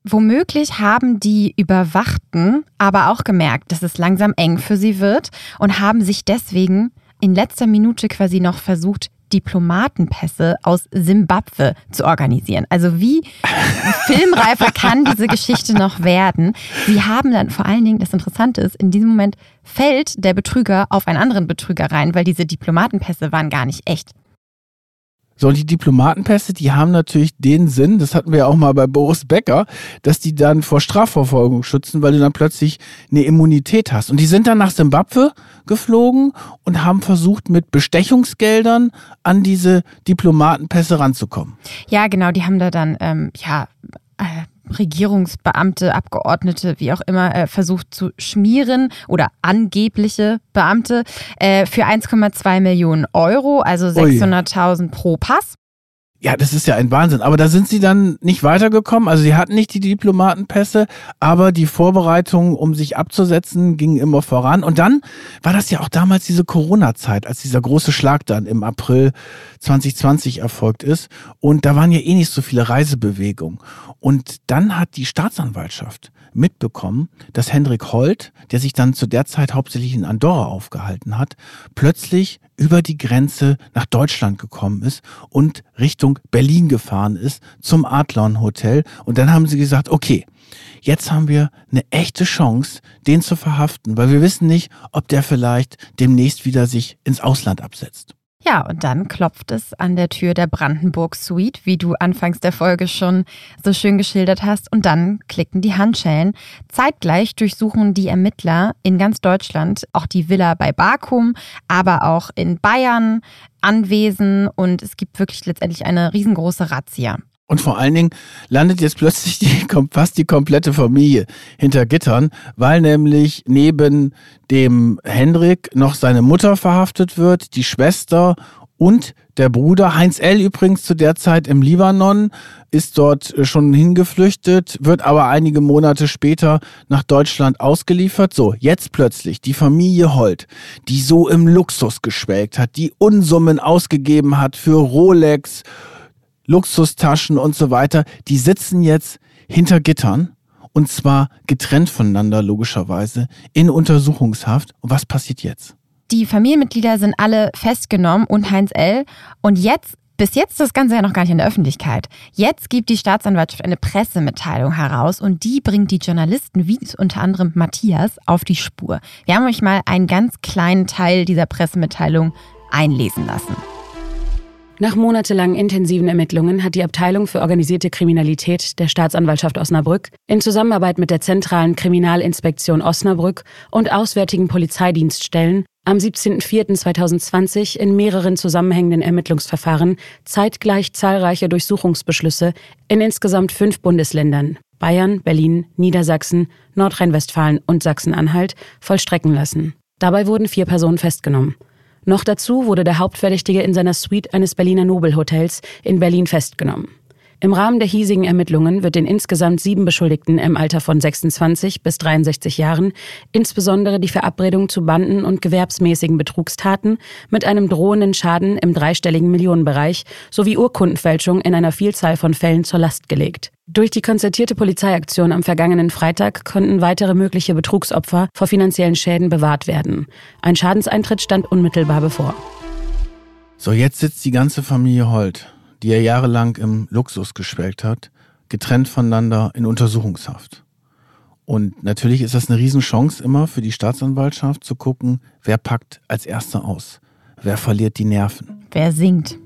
Womöglich haben die Überwachten aber auch gemerkt, dass es langsam eng für sie wird und haben sich deswegen in letzter Minute quasi noch versucht, Diplomatenpässe aus Simbabwe zu organisieren. Also wie filmreifer kann diese Geschichte noch werden? Sie haben dann vor allen Dingen, das Interessante ist, in diesem Moment fällt der Betrüger auf einen anderen Betrüger rein, weil diese Diplomatenpässe waren gar nicht echt.
So, und die Diplomatenpässe, die haben natürlich den Sinn, das hatten wir ja auch mal bei Boris Becker, dass die dann vor Strafverfolgung schützen, weil du dann plötzlich eine Immunität hast. Und die sind dann nach Simbabwe geflogen und haben versucht, mit Bestechungsgeldern an diese Diplomatenpässe ranzukommen.
Ja, genau, die haben da dann, Regierungsbeamte, Abgeordnete, wie auch immer, versucht zu schmieren oder angebliche Beamte für 1,2 Millionen Euro, also 600.000 pro Pass.
Ja, das ist ja ein Wahnsinn. Aber da sind sie dann nicht weitergekommen. Also sie hatten nicht die Diplomatenpässe, aber die Vorbereitungen, um sich abzusetzen, gingen immer voran. Und dann war das ja auch damals diese Corona-Zeit, als dieser große Schlag dann im April 2020 erfolgt ist. Und da waren ja eh nicht so viele Reisebewegungen. Und dann hat die Staatsanwaltschaft mitbekommen, dass Hendrik Holt, der sich dann zu der Zeit hauptsächlich in Andorra aufgehalten hat, plötzlich über die Grenze nach Deutschland gekommen ist und Richtung Berlin gefahren ist zum Adlon Hotel. Und dann haben sie gesagt, okay, jetzt haben wir eine echte Chance, den zu verhaften, weil wir wissen nicht, ob der vielleicht demnächst wieder sich ins Ausland absetzt.
Ja, und dann klopft es an der Tür der Brandenburg Suite, wie du anfangs der Folge schon so schön geschildert hast. Und dann klicken die Handschellen. Zeitgleich durchsuchen die Ermittler in ganz Deutschland auch die Villa bei Bakum, aber auch in Bayern Anwesen. Und es gibt wirklich letztendlich eine riesengroße Razzia.
Und vor allen Dingen landet jetzt plötzlich fast die komplette Familie hinter Gittern, weil nämlich neben dem Hendrik noch seine Mutter verhaftet wird, die Schwester und der Bruder. Heinz L. übrigens zu der Zeit im Libanon, ist dort schon hingeflüchtet, wird aber einige Monate später nach Deutschland ausgeliefert. So, jetzt plötzlich die Familie Holt, die so im Luxus geschwelgt hat, die Unsummen ausgegeben hat für Rolex, Luxustaschen und so weiter, die sitzen jetzt hinter Gittern und zwar getrennt voneinander logischerweise in Untersuchungshaft. Und was passiert jetzt?
Die Familienmitglieder sind alle festgenommen und Heinz L. Und bis jetzt ist das Ganze ja noch gar nicht in der Öffentlichkeit. Jetzt gibt die Staatsanwaltschaft eine Pressemitteilung heraus und die bringt die Journalisten, wie unter anderem Matthias, auf die Spur. Wir haben euch mal einen ganz kleinen Teil dieser Pressemitteilung einlesen lassen.
Nach monatelangen intensiven Ermittlungen hat die Abteilung für organisierte Kriminalität der Staatsanwaltschaft Osnabrück in Zusammenarbeit mit der Zentralen Kriminalinspektion Osnabrück und auswärtigen Polizeidienststellen am 17.04.2020 in mehreren zusammenhängenden Ermittlungsverfahren zeitgleich zahlreiche Durchsuchungsbeschlüsse in insgesamt 5 Bundesländern Bayern, Berlin, Niedersachsen, Nordrhein-Westfalen und Sachsen-Anhalt vollstrecken lassen. Dabei wurden 4 Personen festgenommen. Noch dazu wurde der Hauptverdächtige in seiner Suite eines Berliner Nobelhotels in Berlin festgenommen. Im Rahmen der hiesigen Ermittlungen wird den insgesamt 7 Beschuldigten im Alter von 26 bis 63 Jahren insbesondere die Verabredung zu Banden- und gewerbsmäßigen Betrugstaten mit einem drohenden Schaden im dreistelligen Millionenbereich sowie Urkundenfälschung in einer Vielzahl von Fällen zur Last gelegt. Durch die konzertierte Polizeiaktion am vergangenen Freitag konnten weitere mögliche Betrugsopfer vor finanziellen Schäden bewahrt werden. Ein Schadenseintritt stand unmittelbar bevor.
So, jetzt sitzt die ganze Familie Holt, die er jahrelang im Luxus geschwelgt hat, getrennt voneinander in Untersuchungshaft. Und natürlich ist das eine Riesenchance immer für die Staatsanwaltschaft zu gucken, wer packt als Erster aus, wer verliert die Nerven.
Wer singt.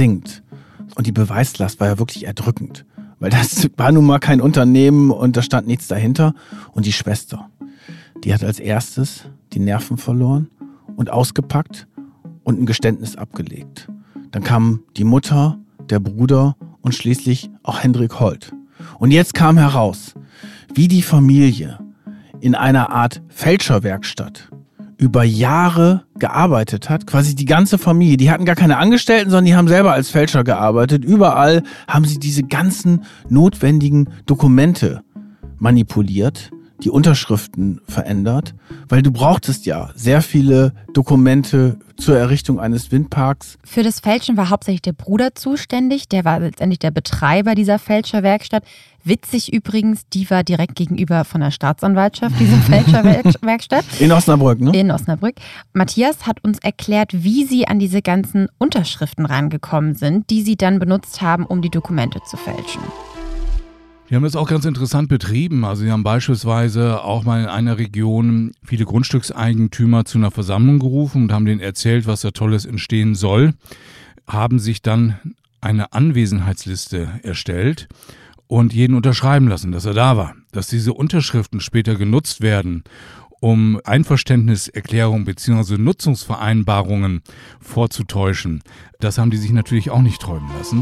Und die Beweislast war ja wirklich erdrückend, weil das war nun mal kein Unternehmen und da stand nichts dahinter. Und die Schwester, die hat als erstes die Nerven verloren und ausgepackt und ein Geständnis abgelegt. Dann kamen die Mutter, der Bruder und schließlich auch Hendrik Holt. Und jetzt kam heraus, wie die Familie in einer Art Fälscherwerkstatt über Jahre gearbeitet hat. Quasi die ganze Familie, die hatten gar keine Angestellten, sondern die haben selber als Fälscher gearbeitet. Überall haben sie diese ganzen notwendigen Dokumente manipuliert, die Unterschriften verändert, weil du brauchtest ja sehr viele Dokumente zur Errichtung eines Windparks.
Für das Fälschen war hauptsächlich der Bruder zuständig, der war letztendlich der Betreiber dieser Fälscherwerkstatt. Witzig übrigens, die war direkt gegenüber von der Staatsanwaltschaft, diese Fälscherwerkstatt.
In Osnabrück, ne?
In Osnabrück. Matthias hat uns erklärt, wie sie an diese ganzen Unterschriften rangekommen sind, die sie dann benutzt haben, um die Dokumente zu fälschen.
Die haben das auch ganz interessant betrieben. Also sie haben beispielsweise auch mal in einer Region viele Grundstückseigentümer zu einer Versammlung gerufen und haben denen erzählt, was da Tolles entstehen soll, haben sich dann eine Anwesenheitsliste erstellt und jeden unterschreiben lassen, dass er da war. Dass diese Unterschriften später genutzt werden, um Einverständniserklärungen bzw. Nutzungsvereinbarungen vorzutäuschen, das haben die sich natürlich auch nicht träumen lassen.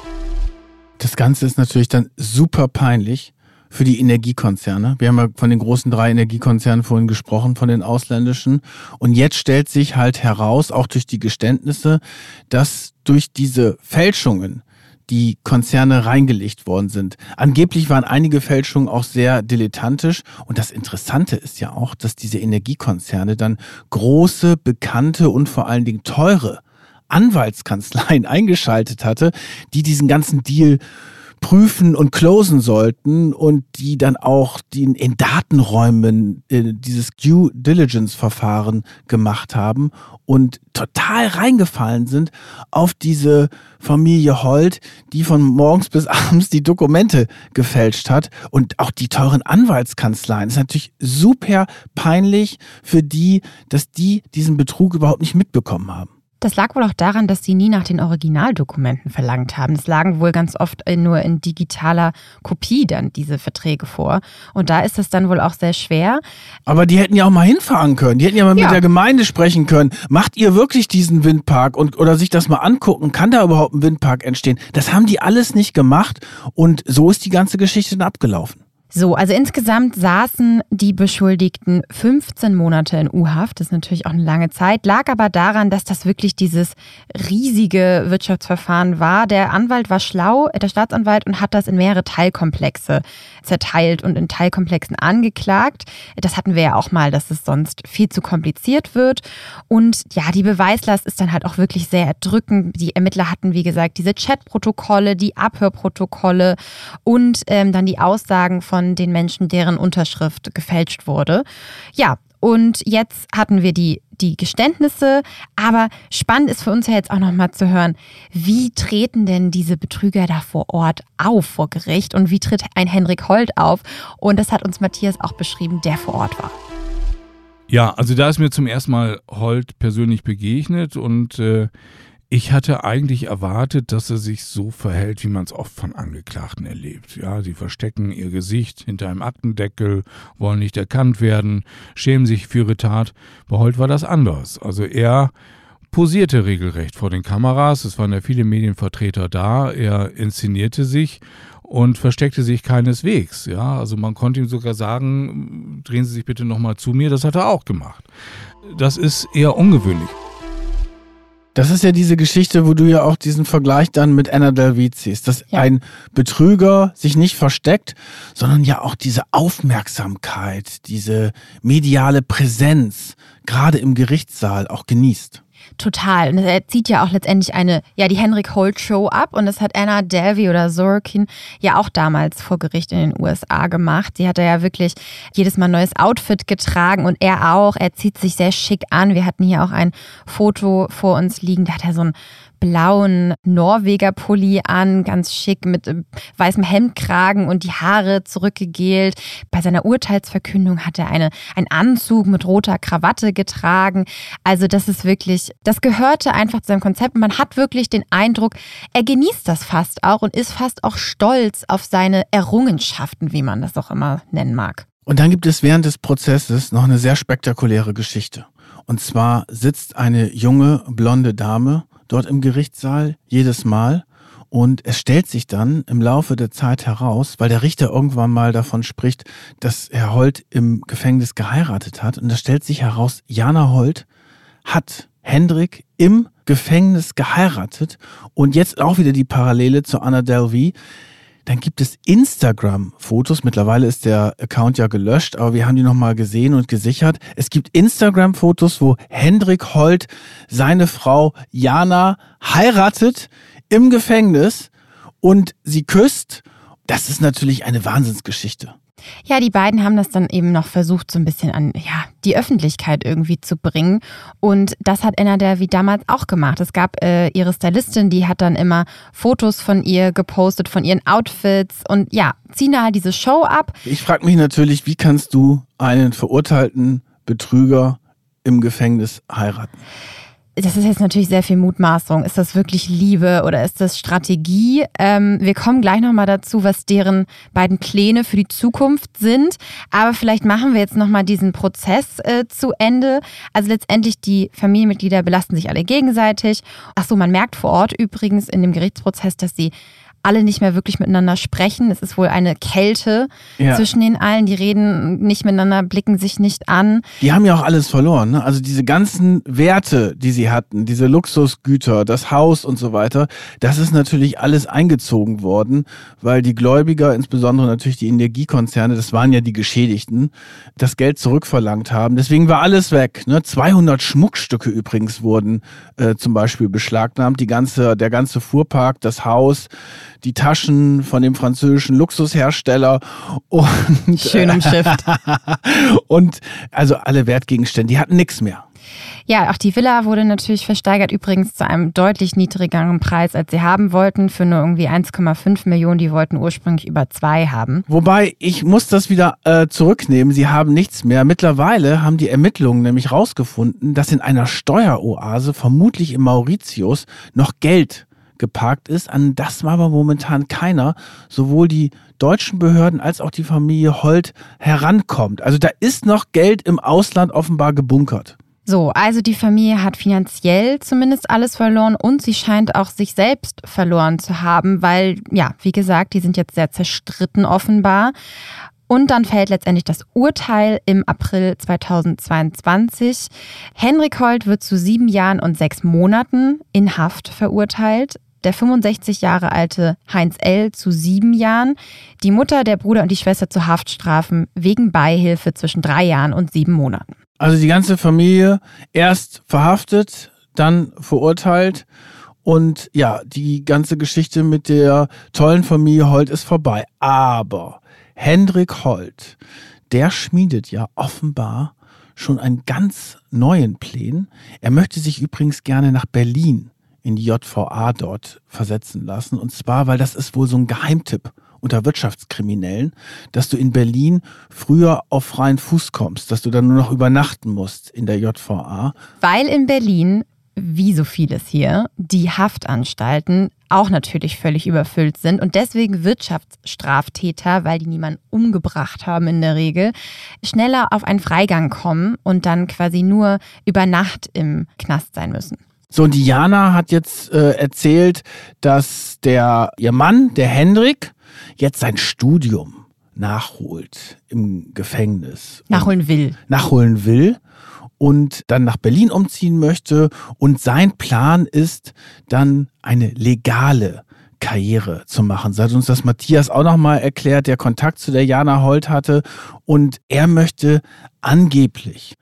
Das Ganze ist natürlich dann super peinlich für die Energiekonzerne. Wir haben ja von den großen 3 Energiekonzernen vorhin gesprochen, von den ausländischen. Und jetzt stellt sich halt heraus, auch durch die Geständnisse, dass durch diese Fälschungen die Konzerne reingelegt worden sind. Angeblich waren einige Fälschungen auch sehr dilettantisch. Und das Interessante ist ja auch, dass diese Energiekonzerne dann große, bekannte und vor allen Dingen teure Anwaltskanzleien eingeschaltet hatte, die diesen ganzen Deal prüfen und closen sollten und die dann auch in Datenräumen dieses Due Diligence-Verfahren gemacht haben und total reingefallen sind auf diese Familie Holt, die von morgens bis abends die Dokumente gefälscht hat. Und auch die teuren Anwaltskanzleien. Das ist natürlich super peinlich für die, dass die diesen Betrug überhaupt nicht mitbekommen haben.
Das lag wohl auch daran, dass sie nie nach den Originaldokumenten verlangt haben. Es lagen wohl ganz oft nur in digitaler Kopie dann diese Verträge vor. Und da ist es dann wohl auch sehr schwer.
Aber die hätten ja auch mal hinfahren können. Die hätten ja mal mit der Gemeinde sprechen können. Macht ihr wirklich diesen Windpark oder sich das mal angucken? Kann da überhaupt ein Windpark entstehen? Das haben die alles nicht gemacht. Und so ist die ganze Geschichte dann abgelaufen.
So, also insgesamt saßen die Beschuldigten 15 Monate in U-Haft. Das ist natürlich auch eine lange Zeit. Lag aber daran, dass das wirklich dieses riesige Wirtschaftsverfahren war. Der Anwalt war schlau, der Staatsanwalt, und hat das in mehrere Teilkomplexe zerteilt und in Teilkomplexen angeklagt. Das hatten wir ja auch mal, dass es sonst viel zu kompliziert wird. Und ja, die Beweislast ist dann halt auch wirklich sehr erdrückend. Die Ermittler hatten, wie gesagt, diese Chatprotokolle, die Abhörprotokolle und dann die Aussagen von den Menschen, deren Unterschrift gefälscht wurde. Ja, und jetzt hatten wir die Geständnisse, aber spannend ist für uns ja jetzt auch nochmal zu hören, wie treten denn diese Betrüger da vor Ort auf vor Gericht und wie tritt ein Henrik Holt auf? Und das hat uns Matthias auch beschrieben, der vor Ort war.
Ja, also da ist mir zum ersten Mal Holt persönlich begegnet und ich hatte eigentlich erwartet, dass er sich so verhält, wie man es oft von Angeklagten erlebt. Ja, sie verstecken ihr Gesicht hinter einem Aktendeckel, wollen nicht erkannt werden, schämen sich für ihre Tat. Bei Holt war das anders. Also er posierte regelrecht vor den Kameras. Es waren ja viele Medienvertreter da. Er inszenierte sich und versteckte sich keineswegs. Ja, also man konnte ihm sogar sagen, drehen Sie sich bitte nochmal zu mir. Das hat er auch gemacht. Das ist eher ungewöhnlich.
Das ist ja diese Geschichte, wo du ja auch diesen Vergleich dann mit Anna Delvey ziehst, dass ein Betrüger sich nicht versteckt, sondern ja auch diese Aufmerksamkeit, diese mediale Präsenz, gerade im Gerichtssaal auch genießt.
Total. Und er zieht ja auch letztendlich die Henrik Holt Show ab. Und das hat Anna Delvey oder Sorokin ja auch damals vor Gericht in den USA gemacht. Sie hat ja wirklich jedes Mal ein neues Outfit getragen und er auch. Er zieht sich sehr schick an. Wir hatten hier auch ein Foto vor uns liegen. Da hat er so einen blauen Norweger-Pulli an, ganz schick mit weißem Hemdkragen und die Haare zurückgegelt. Bei seiner Urteilsverkündung hat er einen Anzug mit roter Krawatte getragen. Also das ist wirklich, das gehörte einfach zu seinem Konzept. Man hat wirklich den Eindruck, er genießt das fast auch und ist fast auch stolz auf seine Errungenschaften, wie man das auch immer nennen mag.
Und dann gibt es während des Prozesses noch eine sehr spektakuläre Geschichte. Und zwar sitzt eine junge, blonde Dame dort im Gerichtssaal jedes Mal und es stellt sich dann im Laufe der Zeit heraus, weil der Richter irgendwann mal davon spricht, dass Herr Holt im Gefängnis geheiratet hat und da stellt sich heraus, Jana Holt hat Hendrik im Gefängnis geheiratet und jetzt auch wieder die Parallele zu Anna Delvey. Dann gibt es Instagram-Fotos. Mittlerweile ist der Account ja gelöscht, aber wir haben die nochmal gesehen und gesichert. Es gibt Instagram-Fotos, wo Hendrik Holt seine Frau Jana heiratet im Gefängnis und sie küsst. Das ist natürlich eine Wahnsinnsgeschichte.
Ja, die beiden haben das dann eben noch versucht, so ein bisschen an die Öffentlichkeit irgendwie zu bringen. Und das hat Anna Delvey damals auch gemacht. Es gab ihre Stylistin, die hat dann immer Fotos von ihr gepostet, von ihren Outfits und ziehen da halt diese Show ab.
Ich frage mich natürlich, wie kannst du einen verurteilten Betrüger im Gefängnis heiraten?
Das ist jetzt natürlich sehr viel Mutmaßung. Ist das wirklich Liebe oder ist das Strategie? Wir kommen gleich nochmal dazu, was deren beiden Pläne für die Zukunft sind. Aber vielleicht machen wir jetzt nochmal diesen Prozess zu Ende. Also letztendlich die Familienmitglieder belasten sich alle gegenseitig. Achso, man merkt vor Ort übrigens in dem Gerichtsprozess, dass sie alle nicht mehr wirklich miteinander sprechen. Es ist wohl eine Kälte zwischen den allen. Die reden nicht miteinander, blicken sich nicht an.
Die haben ja auch alles verloren, ne? Also diese ganzen Werte, die sie hatten, diese Luxusgüter, das Haus und so weiter, das ist natürlich alles eingezogen worden, weil die Gläubiger, insbesondere natürlich die Energiekonzerne, das waren ja die Geschädigten, das Geld zurückverlangt haben. Deswegen war alles weg. Ne? 200 Schmuckstücke übrigens wurden zum Beispiel beschlagnahmt. Der ganze Fuhrpark, das Haus, die Taschen von dem französischen Luxushersteller und
schön umschifft.
Und also alle Wertgegenstände, die hatten nichts mehr.
Ja, auch die Villa wurde natürlich versteigert, übrigens zu einem deutlich niedrigeren Preis, als sie haben wollten, für nur irgendwie 1,5 Millionen. Die wollten ursprünglich über 2 haben.
Wobei, ich muss das wieder zurücknehmen, sie haben nichts mehr. Mittlerweile haben die Ermittlungen nämlich rausgefunden, dass in einer Steueroase, vermutlich in Mauritius, noch Geld geparkt ist, an das war aber momentan keiner, sowohl die deutschen Behörden als auch die Familie Holt herankommt. Also da ist noch Geld im Ausland offenbar gebunkert.
So, also die Familie hat finanziell zumindest alles verloren und sie scheint auch sich selbst verloren zu haben, weil, wie gesagt, die sind jetzt sehr zerstritten offenbar. Und dann fällt letztendlich das Urteil im April 2022. Hendrik Holt wird zu 7 Jahren und 6 Monaten in Haft verurteilt. Der 65 Jahre alte Heinz L. zu 7 Jahren. Die Mutter, der Bruder und die Schwester zu Haftstrafen wegen Beihilfe zwischen 3 Jahren und 7 Monaten.
Also die ganze Familie erst verhaftet, dann verurteilt. Und die ganze Geschichte mit der tollen Familie Holt ist vorbei. Aber Hendrik Holt, der schmiedet ja offenbar schon einen ganz neuen Plan. Er möchte sich übrigens gerne nach Berlin in die JVA dort versetzen lassen. Und zwar, weil das ist wohl so ein Geheimtipp unter Wirtschaftskriminellen, dass du in Berlin früher auf freien Fuß kommst, dass du dann nur noch übernachten musst in der JVA.
Weil in Berlin, wie so vieles hier, die Haftanstalten auch natürlich völlig überfüllt sind und deswegen Wirtschaftsstraftäter, weil die niemanden umgebracht haben in der Regel, schneller auf einen Freigang kommen und dann quasi nur über Nacht im Knast sein müssen.
So, und die Jana hat jetzt erzählt, dass ihr Mann, der Hendrik, jetzt sein Studium nachholt im Gefängnis.
Nachholen
will und dann nach Berlin umziehen möchte. Und sein Plan ist, dann eine legale Karriere zu machen. Das hat uns das Matthias auch nochmal erklärt, der Kontakt zu der Jana Holt hatte. Und er möchte angeblich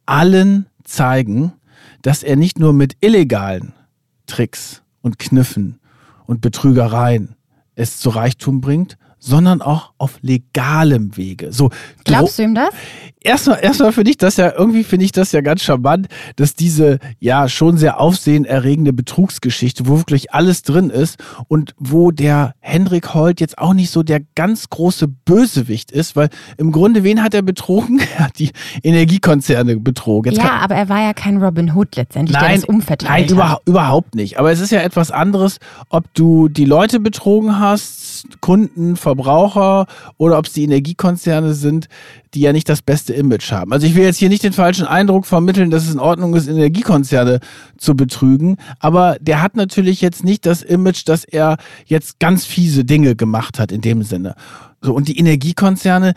allen zeigen, dass er nicht nur mit illegalen Tricks und Kniffen und Betrügereien es zu Reichtum bringt, sondern auch auf legalem Wege. So,
glaubst du ihm das?
Erstmal finde ich das ja ganz charmant, dass diese schon sehr aufsehenerregende Betrugsgeschichte, wo wirklich alles drin ist und wo der Hendrik Holt jetzt auch nicht so der ganz große Bösewicht ist, weil im Grunde, wen hat er betrogen? Er hat die Energiekonzerne betrogen. Jetzt
aber er war ja kein Robin Hood letztendlich, der das umverteilt hat.
Nein, überhaupt nicht. Aber es ist ja etwas anderes, ob du die Leute betrogen hast, Kunden, Verbraucher, oder ob es die Energiekonzerne sind, die ja nicht das beste Image haben. Also ich will jetzt hier nicht den falschen Eindruck vermitteln, dass es in Ordnung ist, Energiekonzerne zu betrügen, aber der hat natürlich jetzt nicht das Image, dass er jetzt ganz fiese Dinge gemacht hat in dem Sinne. So, und die Energiekonzerne,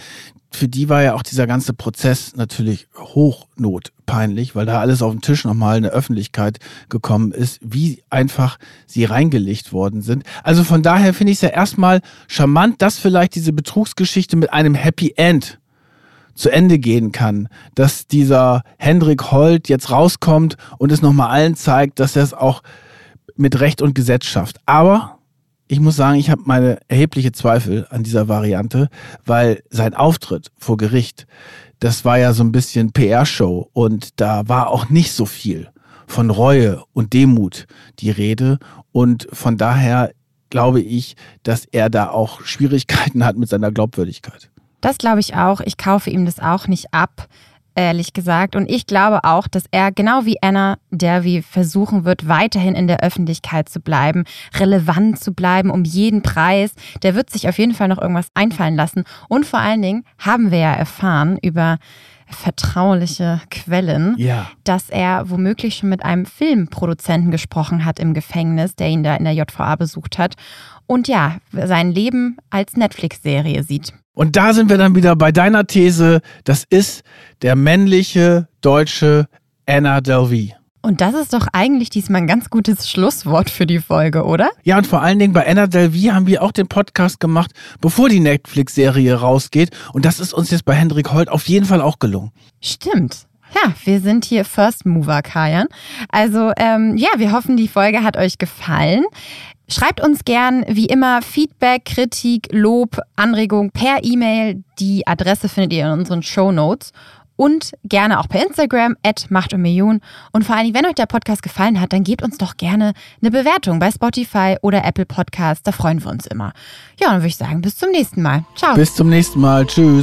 für die war ja auch dieser ganze Prozess natürlich hochnotpeinlich, weil da alles auf den Tisch nochmal in der Öffentlichkeit gekommen ist, wie einfach sie reingelegt worden sind. Also von daher finde ich es ja erstmal charmant, dass vielleicht diese Betrugsgeschichte mit einem Happy End zu Ende gehen kann, dass dieser Hendrik Holt jetzt rauskommt und es nochmal allen zeigt, dass er es auch mit Recht und Gesetz schafft. Aber ich muss sagen, ich habe meine erhebliche Zweifel an dieser Variante, weil sein Auftritt vor Gericht, das war ja so ein bisschen PR-Show und da war auch nicht so viel von Reue und Demut die Rede und von daher glaube ich, dass er da auch Schwierigkeiten hat mit seiner Glaubwürdigkeit.
Das glaube ich auch. Ich kaufe ihm das auch nicht ab, ehrlich gesagt. Und ich glaube auch, dass er genau wie Anna Delvey versuchen wird, weiterhin in der Öffentlichkeit zu bleiben, relevant zu bleiben um jeden Preis. Der wird sich auf jeden Fall noch irgendwas einfallen lassen. Und vor allen Dingen haben wir ja erfahren über vertrauliche Quellen, dass er womöglich schon mit einem Filmproduzenten gesprochen hat im Gefängnis, der ihn da in der JVA besucht hat. Und ja, sein Leben als Netflix-Serie sieht.
Und da sind wir dann wieder bei deiner These, das ist der männliche deutsche Anna Delvey.
Und das ist doch eigentlich diesmal ein ganz gutes Schlusswort für die Folge, oder?
Ja, und vor allen Dingen bei Anna Delvey haben wir auch den Podcast gemacht, bevor die Netflix-Serie rausgeht. Und das ist uns jetzt bei Hendrik Holt auf jeden Fall auch gelungen.
Stimmt. Ja, wir sind hier First Mover, Kajan. Also wir hoffen, die Folge hat euch gefallen. Schreibt uns gern, wie immer, Feedback, Kritik, Lob, Anregung per E-Mail. Die Adresse findet ihr in unseren Shownotes. Und gerne auch per Instagram, @machtundmillionen. Und vor allem, wenn euch der Podcast gefallen hat, dann gebt uns doch gerne eine Bewertung bei Spotify oder Apple Podcasts. Da freuen wir uns immer. Ja, dann würde ich sagen, bis zum nächsten Mal. Ciao.
Bis zum nächsten Mal. Tschüss.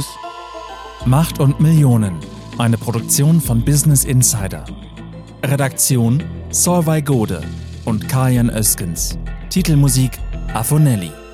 Macht und Millionen. Eine Produktion von Business Insider. Redaktion Solveig Gode und Kajan Öskens. Titelmusik Afonelli.